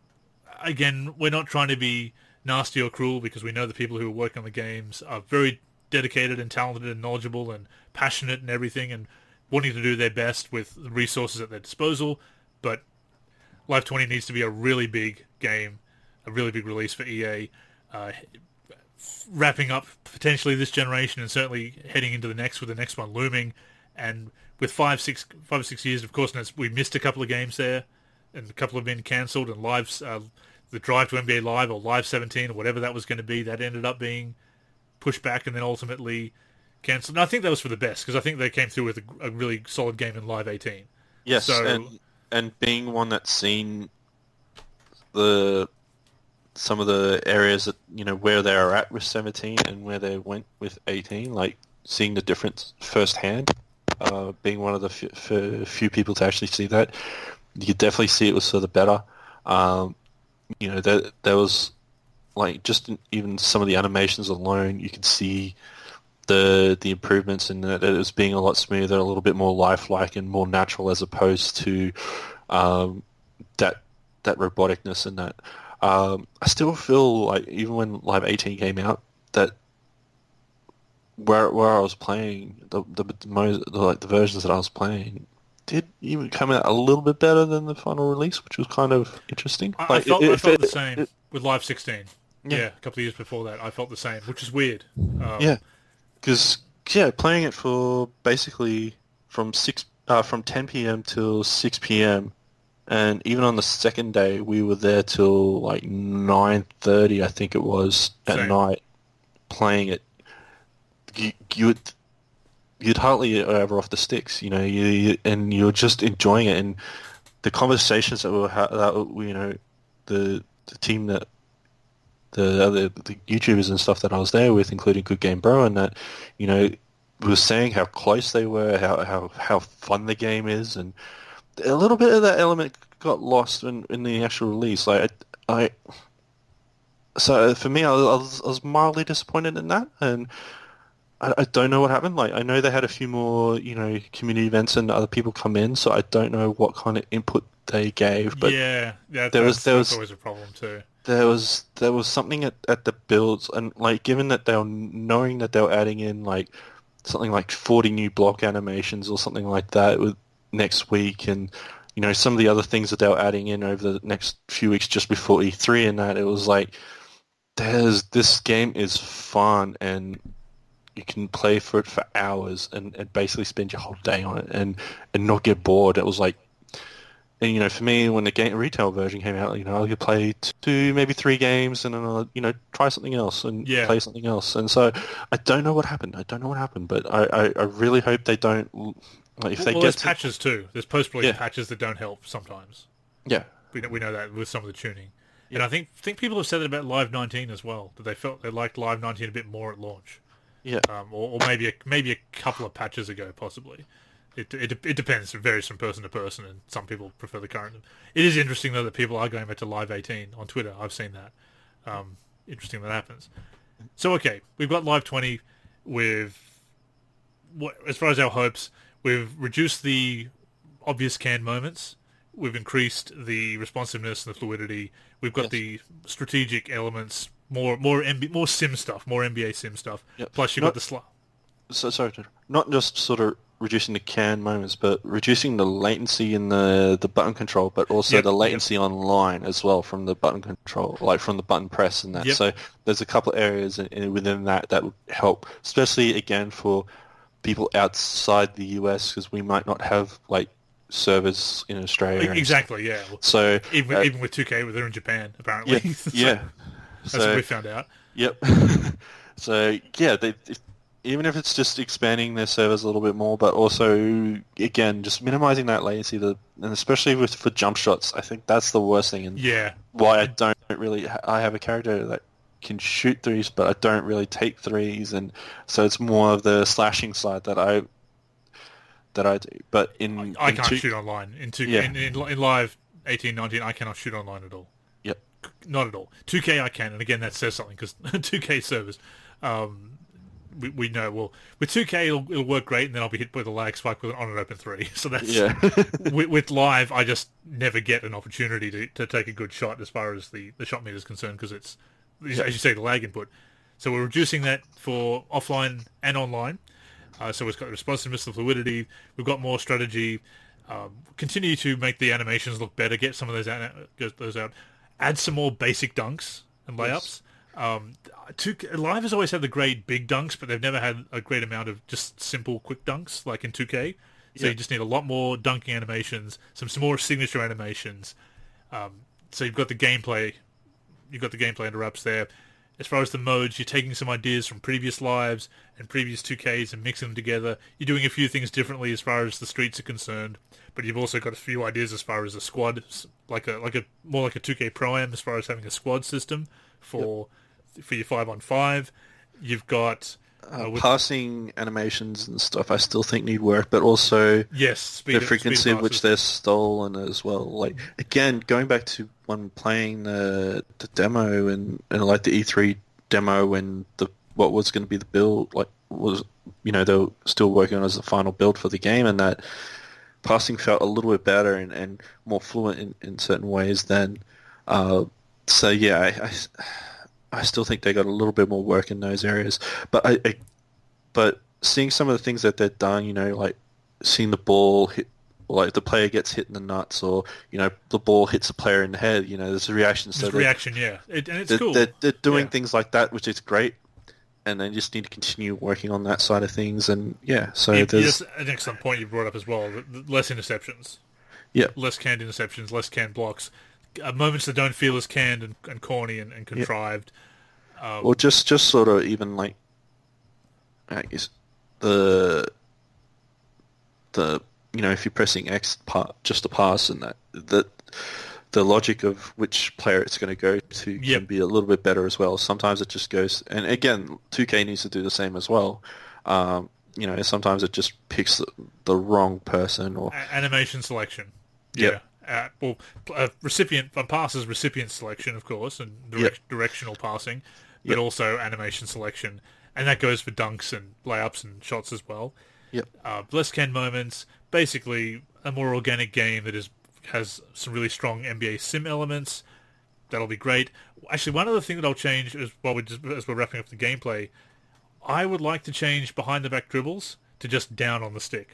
again, we're not trying to be nasty or cruel, because we know the people who are working on the games are very dedicated and talented and knowledgeable and passionate and everything, and wanting to do their best with the resources at their disposal. But Live twenty needs to be a really big game, a really big release for E A, uh, wrapping up potentially this generation and certainly heading into the next, with the next one looming. And with five, six, five or six years, of course, and it's- we missed a couple of games there, and a couple have been cancelled, and live, uh, the drive to N B A Live or Live seventeen or whatever that was going to be, that ended up being pushed back and then ultimately cancelled. And I think that was for the best, because I think they came through with a, a really solid game in Live eighteen. Yes, So- and and being one that's seen the some of the areas that, you know, where they are at with seventeen and where they went with eighteen, like seeing the difference firsthand, uh, being one of the f- f- few people to actually see that, you could definitely see it was for the better. Um, you know, there, there was, like, just in, even some of the animations alone, you could see the the improvements in that it was being a lot smoother, a little bit more lifelike and more natural as opposed to um, that that roboticness and that. Um, I still feel like even when Live eighteen came out, that where where I was playing the the, the, most, the like the versions that I was playing did even come out a little bit better than the final release, which was kind of interesting. I, Like I felt, it, I it, felt it, the same it, with Live sixteen. Yeah. Yeah, a couple of years before that, I felt the same, which is weird. Um, yeah, because yeah, playing it for basically from six uh, from ten p m till six p m, and even on the second day we were there till like nine thirty, I think it was at Same. night playing it. You you would you'd hardly ever off the sticks, you know, you, you and you're just enjoying it, and the conversations that were ha- that were, you know, the the team that the other the YouTubers and stuff that I was there with, including Good Game Bro, and that, you know, was saying how close they were, how how how fun the game is, and a little bit of that element got lost in, in the actual release. Like I, I so for me, I was, I was I was mildly disappointed in that, and I, I don't know what happened. Like I know they had a few more, you know, community events and other people come in, so I don't know what kind of input they gave. But yeah, yeah, there that's, was there that's was always a problem too. there was there was something at, at the builds, and like given that they were knowing that they were adding in like something like forty new block animations or something like that with next week, and you know some of the other things that they were adding in over the next few weeks just before E three, and that it was like there's this game is fun and you can play for it for hours and, and basically spend your whole day on it and, and not get bored. It was like, and you know, for me, when the game retail version came out, you know, I could play two, maybe three games, and then I'll, you know, try something else and Yeah. play something else. And so, I don't know what happened. I don't know what happened, but I, I, I really hope they don't. Like, if Well, they well get there's to, patches too. There's post-release Yeah. patches that don't help sometimes. yeah, We know, we know that with some of the tuning. And Yeah. I think think people have said it about Live nineteen as well, that they felt they liked Live nineteen a bit more at launch. yeah, Um, or, or maybe a, maybe a couple of patches ago, possibly. It, it it depends. It varies from person to person, and some people prefer the current. It is interesting though that people are going back to Live eighteen on Twitter. I've seen that. Um, interesting that happens. So okay, we've got Live twenty. With what, as far as our hopes, we've reduced the obvious canned moments. We've increased the responsiveness and the fluidity. We've got Yes. the strategic elements, more more M B, more sim stuff, more N B A sim stuff. Yep. Plus you've Not- got the sl- So sorry, to- not just sort of reducing the can moments, but reducing the latency in the, the button control, but also Yep, the yep. latency online as well from the button control, like from the button press and that. Yep. So there's a couple of areas in, in, within that that would help, especially again for people outside the U S, because we might not have like servers in Australia. and exactly, yeah. stuff. So Even uh, even with two K, they're in Japan apparently. yeah, So yeah. that's So- what we found out. Yep. So yeah, they, if, even if it's just expanding their servers a little bit more, but also again just minimizing that latency, the, and especially with for jump shots, I think that's the worst thing, and Yeah, why I don't really. I have a character that can shoot threes, but I don't really take threes, and so it's more of the slashing side that I that I do. But in I in can't two- shoot online in two Yeah. in, in, in live eighteen nineteen. I cannot shoot online at all. Yep. Not at all. two K I can, and again that says something because two K servers. Um, we, we know well with two K it'll, it'll work great, and then I'll be hit with a lag spike with an on and open three. So that's Yeah. with, with live, I just never get an opportunity to, to take a good shot as far as the, the shot meter is concerned because it's as you say the lag input. So we're reducing that for offline and online. Uh, so it's got the responsiveness, the fluidity. We've got more strategy. Um, continue to make the animations look better. Get some of those out, get those out. Add some more basic dunks and layups. Um, two, Live has always had the great big dunks, but they've never had a great amount of just simple quick dunks like in two K. So Yeah. you just need a lot more dunking animations, some, some more signature animations. Um, so you've got the gameplay. You've got the gameplay interrupts there. As far as the modes, you're taking some ideas from previous lives and previous two Ks and mixing them together. You're doing a few things differently as far as the streets are concerned, but you've also got a few ideas as far as a squad, like a like a more like a two K Pro Am as far as having a squad system for for your five on five. You've got Uh, uh, with, passing animations and stuff I still think need work, but also yes, speed the of, speed frequency of at which passes. they're stolen as well. Like again, going back to when playing the the demo and, and like the E three demo when the what was going to be the build like was you know they were still working on as the final build for the game, and that passing felt a little bit better and, and more fluent in, in certain ways than. Uh, so yeah, I, I I still think they got a little bit more work in those areas, but I, I but seeing some of the things that they've done, you know, like seeing the ball hit, like the player gets hit in the nuts, or you know, the ball hits the player in the head. You know, there's a reaction. So Just they're, reaction, yeah, it, and it's they're, cool. they're, they're doing Yeah. things like that, which is great, and they just need to continue working on that side of things. And yeah, so Yeah, there's that's an excellent point you brought up as well. the- the Less interceptions, yeah, less canned interceptions, less canned blocks, uh, moments that don't feel as canned and, and corny and, and yeah, contrived. Um, or just just sort of even like, I guess the the you know if you're pressing X part just to pass and that that the logic of which player it's going to go to Yep. can be a little bit better as well. Sometimes it just goes, and again, two K needs to do the same as well. Um, you know, sometimes it just picks the, the wrong person or a- animation selection. Yeah. Yep. Uh, well, uh, recipient uh, passes recipient selection, of course, and direc- Yep. directional passing, but Yep. also animation selection, and that goes for dunks and layups and shots as well. Yep. Uh, less canned moments, basically a more organic game that is has some really strong N B A sim elements. That'll be great. Actually, one other thing that I'll change is while we just as we're wrapping up the gameplay, I would like to change behind the back dribbles to just down on the stick.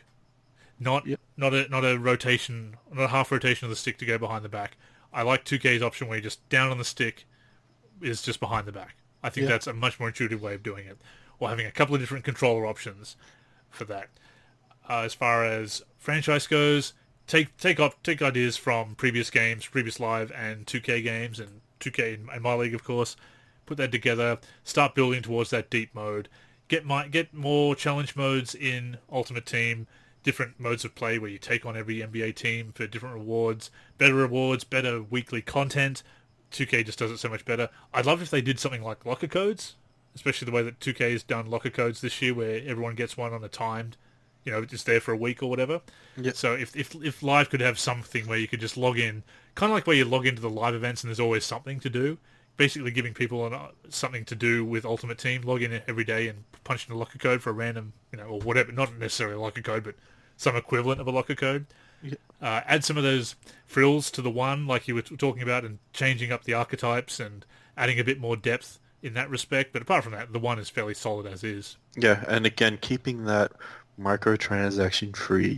Not Yep. not a not a rotation, not a half rotation of the stick to go behind the back. I like two K's option where you just down on the stick is just behind the back. I think Yeah. that's a much more intuitive way of doing it, or having a couple of different controller options for that. Uh, as far as franchise goes, take take up take ideas from previous games, previous live and two K games, and two K and and My League, of course. Put that together. Start building towards that deep mode. Get my get more challenge modes in Ultimate Team. Different modes of play where you take on every N B A team for different rewards. Better rewards, better weekly content. two K just does it so much better. I'd love if they did something like locker codes, especially the way that two K has done locker codes this year, where everyone gets one on a timed, you know, it's there for a week or whatever. Yep. So if, if if live could have something where you could just log in, kind of like where you log into the live events and there's always something to do, basically giving people an, uh, something to do with Ultimate Team, log in every day and punch in a locker code for a random, you know, or whatever, not necessarily a locker code, but some equivalent of a locker code. Yep. Uh, add some of those frills to the one, like you were talking about, and changing up the archetypes and adding a bit more depth in that respect. But apart from that, the one is fairly solid as is. yeah, and again, keeping that microtransaction free,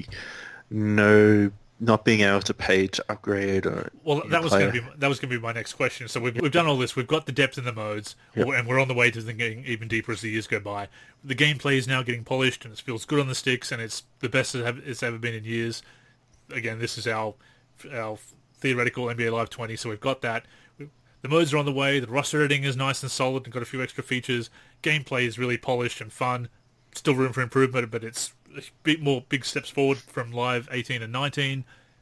no, not being able to pay to upgrade or Well, your that was player. going to be that was going to be my next question. So we've we've done all this. We've got the depth in the modes, Yep. and we're on the way to getting even deeper as the years go by. The gameplay is now getting polished, and it feels good on the sticks, and it's the best it have, it's ever been in years. Again, this is our our theoretical N B A Live twenty, so we've got that. The modes are on the way. The roster editing is nice and solid and got a few extra features. Gameplay is really polished and fun. Still room for improvement, but it's a bit more big steps forward from Live eighteen and nineteen.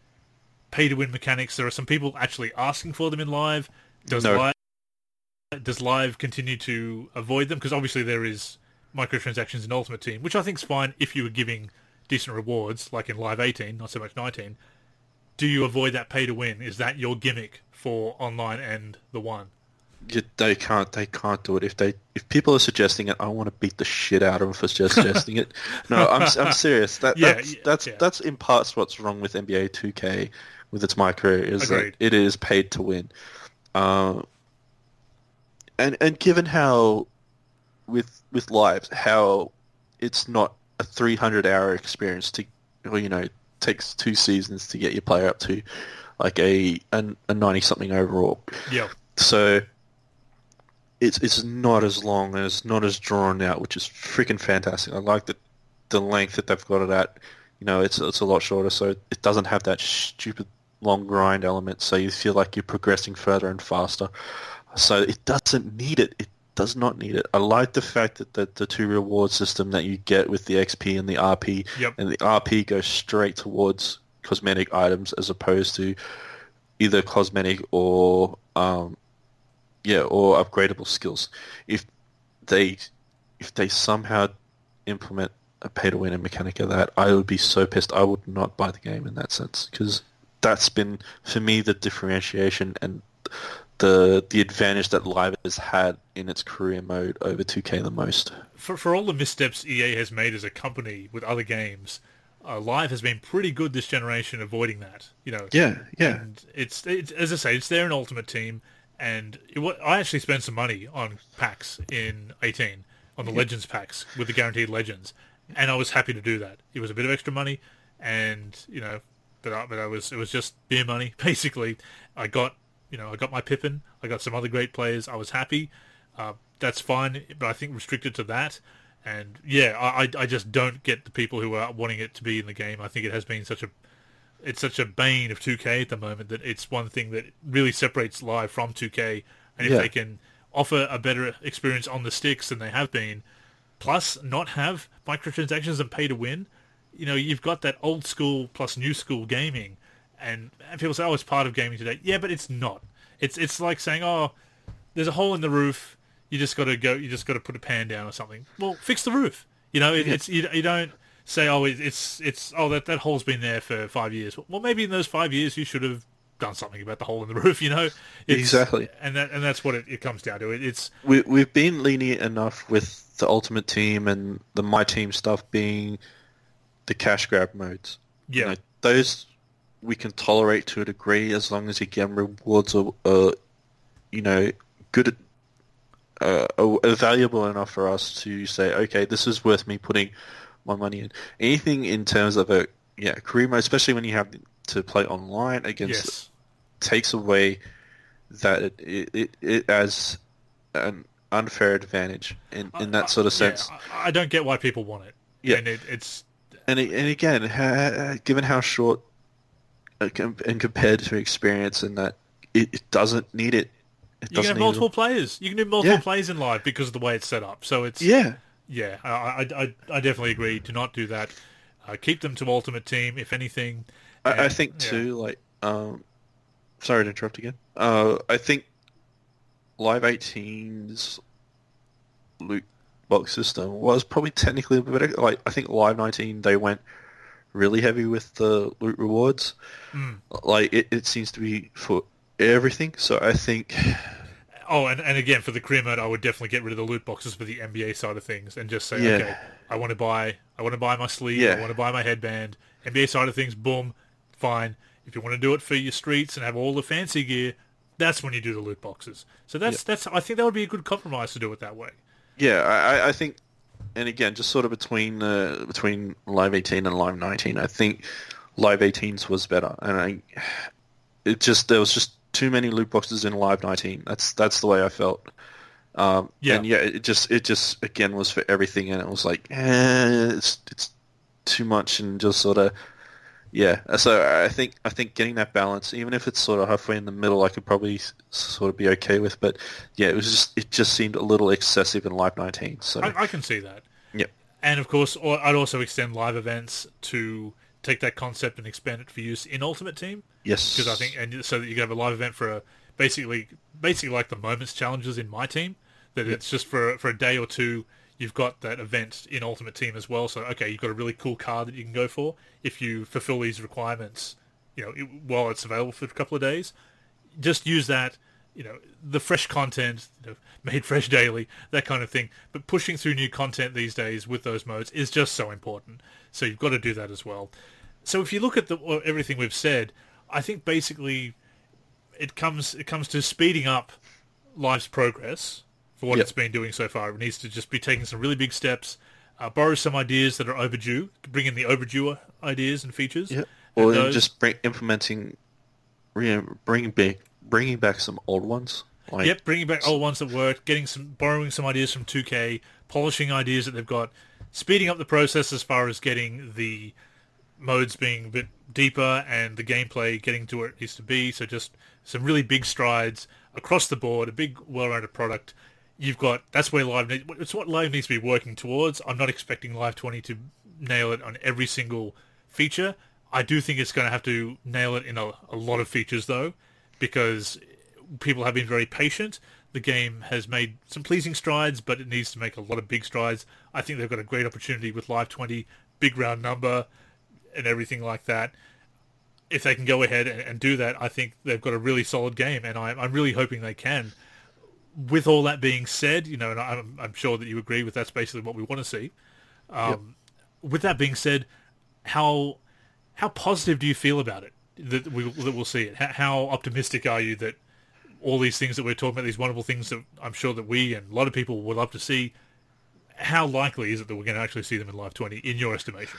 Pay to win mechanics. There are some people actually asking for them in Live. Does No. Live does Live continue to avoid them? Because obviously there is microtransactions in Ultimate Team, which I think is fine if you were giving decent rewards, like in Live eighteen, not so much nineteen. Do you avoid that pay to win? Is that your gimmick for online and the one? You, they can't. They can't do it. If they, if people are suggesting it, I want to beat the shit out of them for suggesting it. No, I'm, I'm serious. That, Yeah, that's yeah, that's yeah. that's in parts what's wrong with N B A two K with its micro is that Agreed. it is paid to win. Uh, and and given how with with lives how it's not a three hundred hour experience to, or you know, takes two seasons to get your player up to like a a ninety something overall. Yeah. So it's it's not as long as not as drawn out, which is freaking fantastic. I like the the length that they've got it at. You know, it's it's a lot shorter, so it doesn't have that stupid long grind element. So you feel like you're progressing further and faster. So it doesn't need it. It does not need it. I like the fact that the, the two reward system that you get with the X P and the R P, Yep. and the R P goes straight towards cosmetic items as opposed to either cosmetic or um, yeah, or upgradable skills. If they if they somehow implement a pay-to-win and mechanic of that, I would be so pissed. I would not buy the game in that sense because that's been, for me, the differentiation and the the advantage that Live has had in its career mode over two K the most. For for all the missteps E A has made as a company with other games, uh, Live has been pretty good this generation avoiding that. You know, Yeah, yeah. and it's, it's as I say, it's there in Ultimate Team, and it, wa- I actually spent some money on packs in eighteen on the Yeah. Legends packs with the guaranteed Legends, and I was happy to do that. It was a bit of extra money, and you know, but I, but I was it was just beer money basically. I got you know I got my Pippin, I got some other great players. I was happy. Uh, that's fine, but I think restricted to that. And yeah, I, I I just don't get the people who are wanting it to be in the game. I think it has been such a it's such a bane of two K at the moment that it's one thing that really separates Live from two K. And if Yeah. they can offer a better experience on the sticks than they have been, plus not have microtransactions and pay to win, you know, you've got that old school plus new school gaming. And, and people say, oh, it's part of gaming today. Yeah, but it's not. It's it's like saying, oh, there's a hole in the roof. You just got to go. You just got to put a pan down or something. Well, fix the roof. You know, it, Yeah. it's you, you don't say, oh, it, it's it's oh that that hole's been there for five years. Well, maybe in those five years you should have done something about the hole in the roof. You know, it's, Exactly. and that and that's what it, it comes down to. It, it's We we've been lenient enough with the Ultimate Team and the My Team stuff being the cash grab modes. yeah, You know, those we can tolerate to a degree as long as again rewards are, uh, you know, good, uh, are valuable enough for us to say, okay, this is worth me putting my money in. Anything in terms of a yeah career mode, especially when you have to play online against, yes. takes away that it it, it, it as an unfair advantage in, in that sort of sense. Yeah, I, I don't get why people want it. Yeah. and it, it's And it- and again, ha, given how short uh, com- and compared to experience, and that it, it doesn't need it. It you can doesn't have need multiple it. players. You can do multiple Yeah. plays in Live because of the way it's set up. So it's Yeah, yeah. I I, I, I definitely agree. Do not do that. Uh, keep them to Ultimate Team, if anything. I, I And- think yeah. too. Like, um, sorry to interrupt again. Uh, I think Live eighteen's loot box system was probably technically a bit better. Like, I think Live nineteen they went really heavy with the loot rewards. Mm. Like, it, it seems to be for everything. So I think, Oh, and, and again, for the career mode, I would definitely get rid of the loot boxes for the N B A side of things and just say, Yeah. okay, I want to buy, I want to buy my sleeve, Yeah. I want to buy my headband. N B A side of things, boom, fine. If you want to do it for your streets and have all the fancy gear, that's when you do the loot boxes. So that's that's. I think that would be a good compromise to do it that way. yeah, I, I think, and again, just sort of between uh, between Live eighteen and Live nineteen, I think Live eighteen's was better, and I, it just there was just too many loot boxes in Live nineteen. That's that's the way I felt. Um, Yeah. and yeah, it just it just again was for everything, and it was like, eh, it's it's too much, and just sort of yeah. So I think I think getting that balance, even if it's sort of halfway in the middle, I could probably s- sort of be okay with. But yeah, it was just it just seemed a little excessive in Live nineteen. So I, I can see that. yeah. And of course, or I'd also extend live events to take that concept and expand it for use in Ultimate Team. Yes. Because I think, and so that you can have a live event for a basically, basically like the moments challenges in My Team. That it's just for for a day or two. You've got that event in Ultimate Team as well. So okay, you've got a really cool card that you can go for if you fulfill these requirements. You know, it, while it's available for a couple of days, just use that. You know, the fresh content, you know, made fresh daily, that kind of thing. But pushing through new content these days with those modes is just so important. So you've got to do that as well. So if you look at the, or everything we've said, I think basically it comes it comes to speeding up Live's progress for what Yep. it's been doing so far. It needs to just be taking some really big steps, uh, borrow some ideas that are overdue, bring in the overdue ideas and features. Yeah. and Or then those- just bring, implementing, re- bringing back, bringing back some old ones. Like, Yep, bringing back old ones that work, getting some, borrowing some ideas from two K, polishing ideas that they've got, speeding up the process as far as getting the modes being a bit deeper and the gameplay getting to where it needs to be. So just some really big strides across the board, a big, well-rounded product. You've got that's where Live needs, it's what Live needs to be working towards. I'm not expecting Live twenty to nail it on every single feature. I do think it's going to have to nail it in a, a lot of features though, because people have been very patient. the game has made some pleasing strides, but it needs to make a lot of big strides. I think they've got a great opportunity with Live twenty, big round number, and everything like that. If they can go ahead and, and do that, I think they've got a really solid game, and I, I'm really hoping they can. With all that being said, you know, and I'm, I'm sure that you agree with that's basically what we want to see. Um, yep. With that being said, how how positive do you feel about it that we that we'll see it? How, how optimistic are you that all these things that we're talking about, these wonderful things that I'm sure that we and a lot of people would love to see, how likely is it that we're going to actually see them in Live twenty, in your estimation?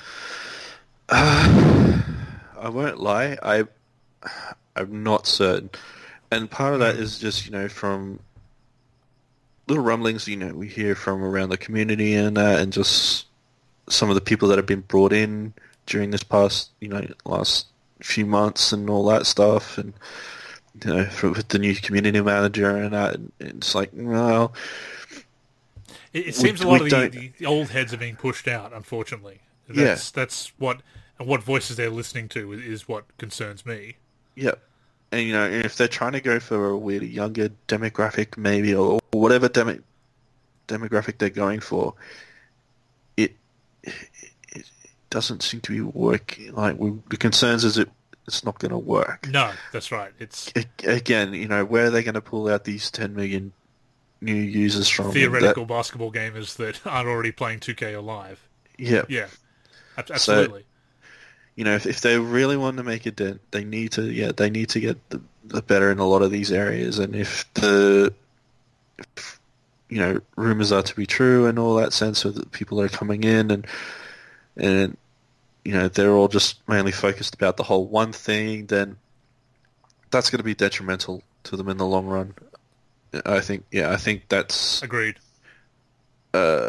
Uh, I won't lie, I, I'm not certain. And part of that mm. is just, you know, from little rumblings, you know, we hear from around the community and uh, and just some of the people that have been brought in during this past, you know, last few months and all that stuff, and you know, for, with the new community manager and that, and it's like, well, it, it seems we, a lot of the, the old heads are being pushed out, unfortunately. That's, yeah, that's what and what voices they're listening to is what concerns me. Yeah, and you know, if they're trying to go for a weird younger demographic, maybe, or whatever demo, demographic they're going for, it it doesn't seem to be working. Like, we, the concerns is it it's not going to work. No, that's right. It's again, you know, where are they going to pull out these ten million new users from? Theoretical that, basketball gamers that aren't already playing two K or Live. Yeah, yeah, absolutely. So, you know, if if they really want to make a dent, they need to yeah they need to get the, the better in a lot of these areas. And if the if, you know, rumors are to be true and all that sense of that people are coming in and and you know, they're all just mainly focused about the whole one thing, then that's going to be detrimental to them in the long run. I think, yeah, I think that's... Agreed. Uh,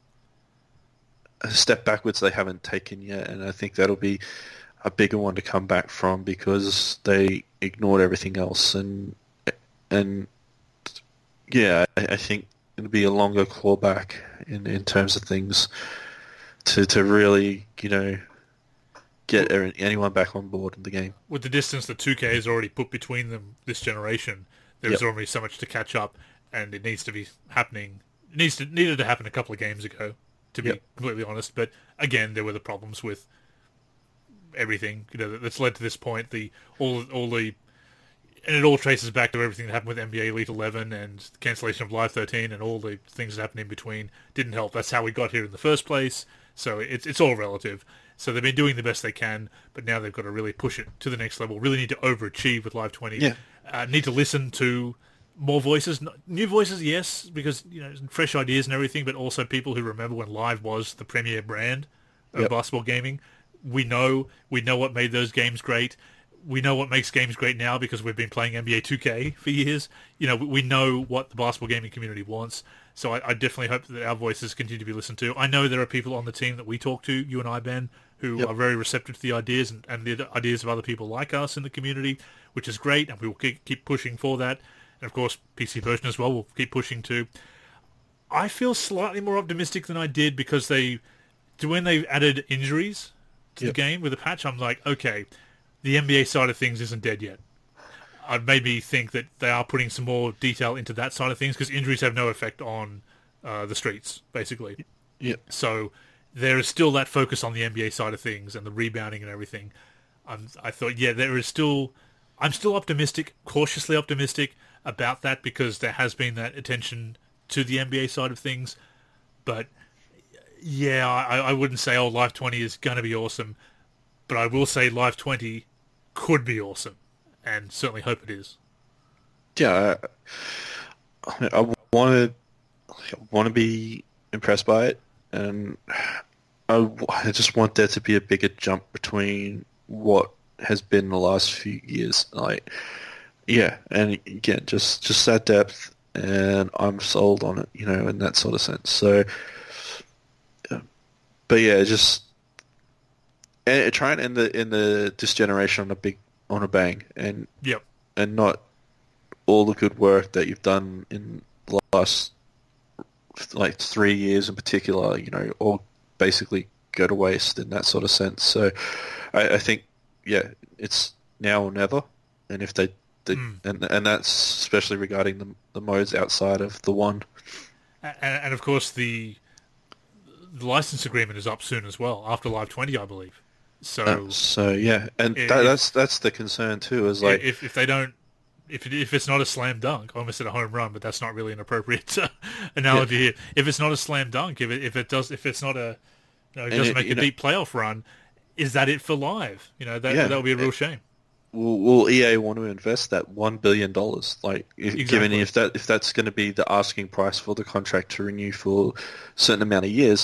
a step backwards they haven't taken yet, and I think that'll be a bigger one to come back from because they ignored everything else. And, and yeah, I, I think it'll be a longer clawback in, in terms of things to, to really, you know... get anyone back on board in the game. With the distance that two K has already put between them this generation, there's yep. already so much to catch up, and it needs to be happening. It needs to needed to happen a couple of games ago, to be yep. completely honest. But again, there were the problems with everything, you know, that's led to this point. The all all the and it all traces back to everything that happened with N B A Elite eleven and the cancellation of Live thirteen and all the things that happened in between didn't help. That's how we got here in the first place. So it's it's all relative. So they've been doing the best they can, but now they've got to really push it to the next level. Really need to overachieve with Live twenty. Yeah. Uh, need to listen to more voices, new voices, yes, because you know fresh ideas and everything, but also people who remember when Live was the premier brand of yep. basketball gaming. We know we know what made those games great. We know what makes games great now because we've been playing N B A two K for years. You know, we know what the basketball gaming community wants. So I, I definitely hope that our voices continue to be listened to. I know there are people on the team that we talk to, you and I, Ben, who yep. are very receptive to the ideas and, and the ideas of other people like us in the community, which is great, and we will keep, keep pushing for that. And of course, P C version as well, we'll keep pushing too. I feel slightly more optimistic than I did because they, when they added injuries to yep. the game with the patch, I'm like, okay, the N B A side of things isn't dead yet. It made me think that they are putting some more detail into that side of things because injuries have no effect on uh, the streets, basically. Yeah. So there is still that focus on the N B A side of things and the rebounding and everything. Um, I thought, yeah, there is still... I'm still optimistic, cautiously optimistic about that because there has been that attention to the N B A side of things. But, yeah, I, I wouldn't say, oh, Live twenty is going to be awesome. But I will say Live twenty could be awesome. And certainly hope it is. Yeah, I, I want to want to be impressed by it, and I, I just want there to be a bigger jump between what has been the last few years. Like, yeah, and again, just just that depth, and I'm sold on it, you know, in that sort of sense. So, but yeah, just and try and end the in the this generation on a big. on a bang, and yep. and not all the good work that you've done in the last like three years in particular, you know, all basically go to waste in that sort of sense. So I, I think, yeah, it's now or never, and if they The, Mm. and and that's especially regarding the the modes outside of the one. And, and of course, the, the license agreement is up soon as well, after Live twenty, I believe. So, Uh, so yeah, and if, that, that's that's the concern too. Is like if if they don't, if it, if it's not a slam dunk, I almost said a home run, but that's not really an appropriate uh, analogy Yeah. here. If it's not a slam dunk, if it if it does, if it's not a, you know, it And doesn't it- make you a know- deep playoff run, is that it for Live? You know, that Yeah. that would be a real shame. will, will E A want to invest that one billion dollars? Like, if, given Exactly. if that if that's going to be the asking price for the contract to renew for a certain amount of years,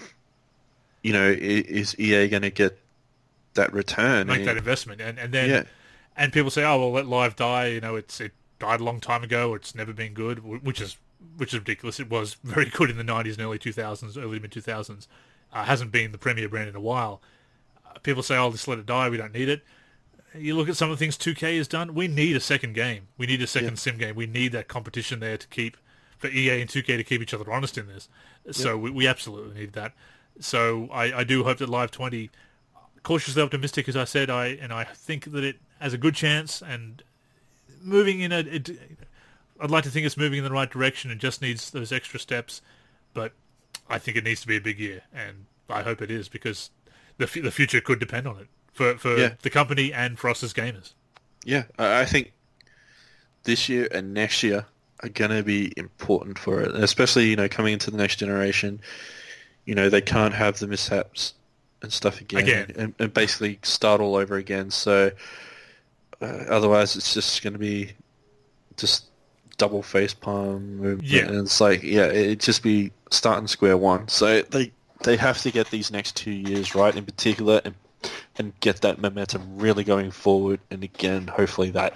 you know, i- is E A going to get that return? Make And- that investment, and and then Yeah. and people say, oh well, let Live die. You know, it's it died a long time ago. It's never been good, wh- which is which is ridiculous. It was very good in the nineties and early two thousands, early mid two thousands. Uh, hasn't been the premier brand in a while. Uh, people say, oh, just let it die. We don't need it. You look at some of the things two K has done. We need a second game. We need a second Yeah. sim game. We need that competition there to keep for E A and two K to keep each other honest in this. So we, we absolutely need that. So I, I do hope that Live twenty, cautiously optimistic as I said, I and I think that it has a good chance and moving in a. It, I'd like to think it's moving in the right direction and just needs those extra steps, but I think it needs to be a big year, and I hope it is because the f- the future could depend on it for for Yeah. the company and for us as gamers. Yeah, I I think this year and next year are going to be important for it, and especially, you know, coming into the next generation. You know, they can't have the mishaps and stuff again, Again. And, and basically start all over again. So uh, otherwise, it's just going to be just double face palm movement, Yeah. and it's like, yeah, it'd just be starting square one. So they they have to get these next two years right, in particular, and and get that momentum really going forward. And again, hopefully that,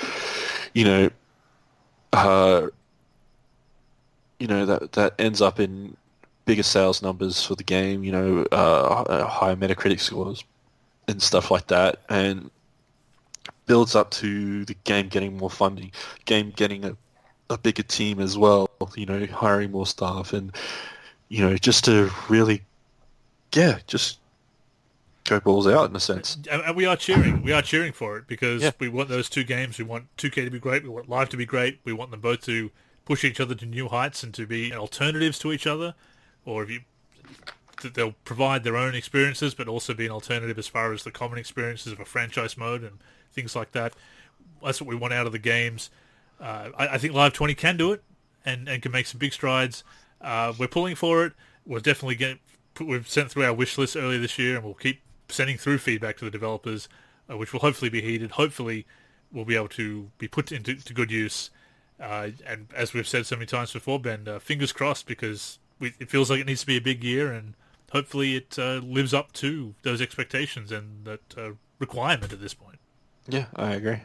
you know, uh, you know that that ends up in bigger sales numbers for the game. You know, uh, higher Metacritic scores and stuff like that, and builds up to the game getting more funding, game getting a, a bigger team as well. You know, hiring more staff, and you know, just to really, yeah, just go balls out in a sense. And and we are cheering. We are cheering for it because Yeah. we want those two games. We want two K to be great. We want Live to be great. We want them both to push each other to new heights and to be alternatives to each other, or if you, that they'll provide their own experiences, but also be an alternative as far as the common experiences of a franchise mode and things like that. That's what we want out of the games. Uh, I, I think Live twenty can do it and, and can make some big strides. Uh, we're pulling for it. We're definitely getting. We've sent through our wish list earlier this year, and we'll keep sending through feedback to the developers, uh, which will hopefully be heeded. Hopefully, we'll be able to be put into to good use. Uh, and as we've said so many times before, Ben, uh, fingers crossed, because we, it feels like it needs to be a big year, and hopefully it uh, lives up to those expectations and that uh, requirement at this point. Yeah, I agree.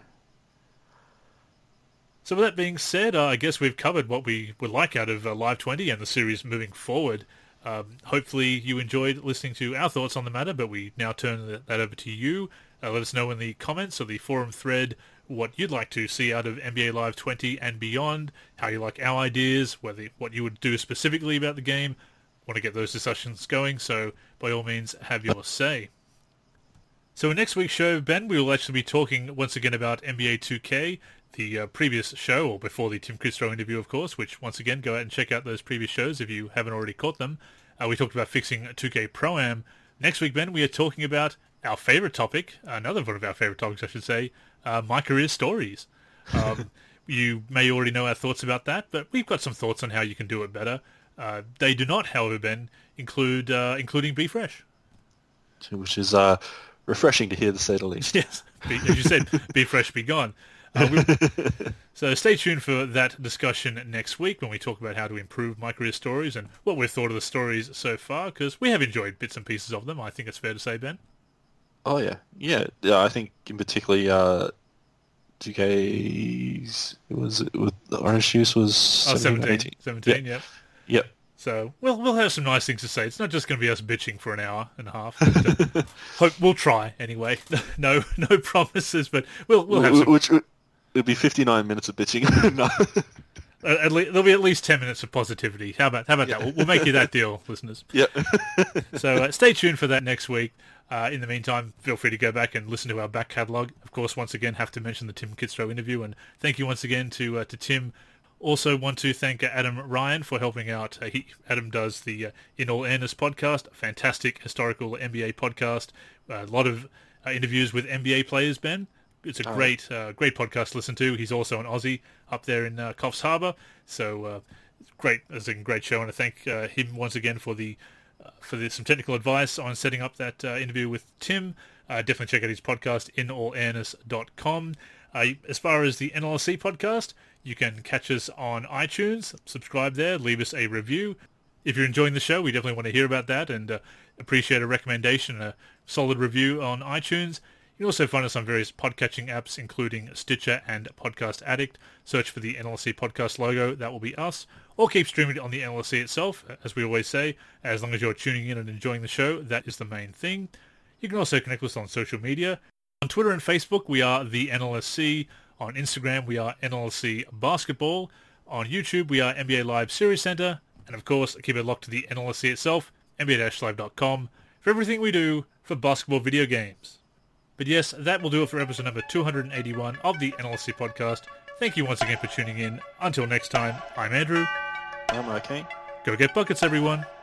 So with that being said, uh, I guess we've covered what we would like out of uh, Live twenty and the series moving forward. Um, hopefully you enjoyed listening to our thoughts on the matter, but we now turn that that over to you. Uh, let us know in the comments or the forum thread what you'd like to see out of N B A Live twenty and beyond, how you like our ideas, whether what you would do specifically about the game. Want to get those discussions going, so by all means, have your say. So in next week's show, Ben, we will actually be talking once again about N B A two K, the uh, previous show, or before the Tim Christo interview, of course, which, once again, go out and check out those previous shows if you haven't already caught them. Uh, we talked about fixing two K Pro-Am. Next week, Ben, we are talking about our favorite topic, another one of our favorite topics, I should say, uh, My Career Stories. Um, you may already know our thoughts about that, but we've got some thoughts on how you can do it better. Uh, they do not, however, Ben, include uh, including Be Fresh. Which is uh, refreshing to hear, to say the least. Yes, be, as you said, Be Fresh, Be Gone. Uh, we'll, so stay tuned for that discussion next week when we talk about how to improve My Career Stories and what we've thought of the stories so far, because we have enjoyed bits and pieces of them, I think it's fair to say, Ben. Oh yeah, yeah. yeah I think in particularly uh, two K's it was with the Orange Juice was Oh, seventeen, seventeen, seventeen, Yeah. yep. Yep. So we'll we'll have some nice things to say. It's not just going to be us bitching for an hour and a half. But, uh, hope we'll try anyway. No no promises, but we'll we'll have some. Which would be fifty-nine minutes of bitching. No. Uh, at least, there'll be at least ten minutes of positivity. How about how about Yeah. that? We'll, we'll make you that deal, listeners. Yep. So uh, stay tuned for that next week. Uh, in the meantime, feel free to go back and listen to our back catalogue. Of course, once again, have to mention the Tim Kitzrow interview, and thank you once again to uh, to Tim. Also want to thank uh, Adam Ryan for helping out. Uh, he, Adam does the uh, In All Airness podcast, a fantastic historical N B A podcast. Uh, a lot of uh, interviews with N B A players, Ben. It's a oh. great uh, great podcast to listen to. He's also an Aussie up there in uh, Coffs Harbour. So uh, great, it's a great show, and I thank uh, him once again for the uh, for the, some technical advice on setting up that uh, interview with Tim. Uh, definitely check out his podcast, in all airness dot com. Uh, as far as the N L S C podcast, you can catch us on iTunes, subscribe there, leave us a review. If you're enjoying the show, we definitely want to hear about that and uh, appreciate a recommendation, a solid review on iTunes. You can also find us on various podcatching apps, including Stitcher and Podcast Addict. Search for the N L S C podcast logo, that will be us. Or keep streaming it on the N L S C itself, as we always say. As long as you're tuning in and enjoying the show, that is the main thing. You can also connect with us on social media. On Twitter and Facebook, we are the N L S C. On Instagram, we are N L S C Basketball. On YouTube, we are N B A Live Series Center. And of course, keep it locked to the N L S C itself, N B A live dot com, for everything we do for basketball video games. But yes, that will do it for episode number two hundred eighty-one of the N L S C podcast. Thank you once again for tuning in. Until next time, I'm Andrew. I'm okay. Go get buckets, everyone.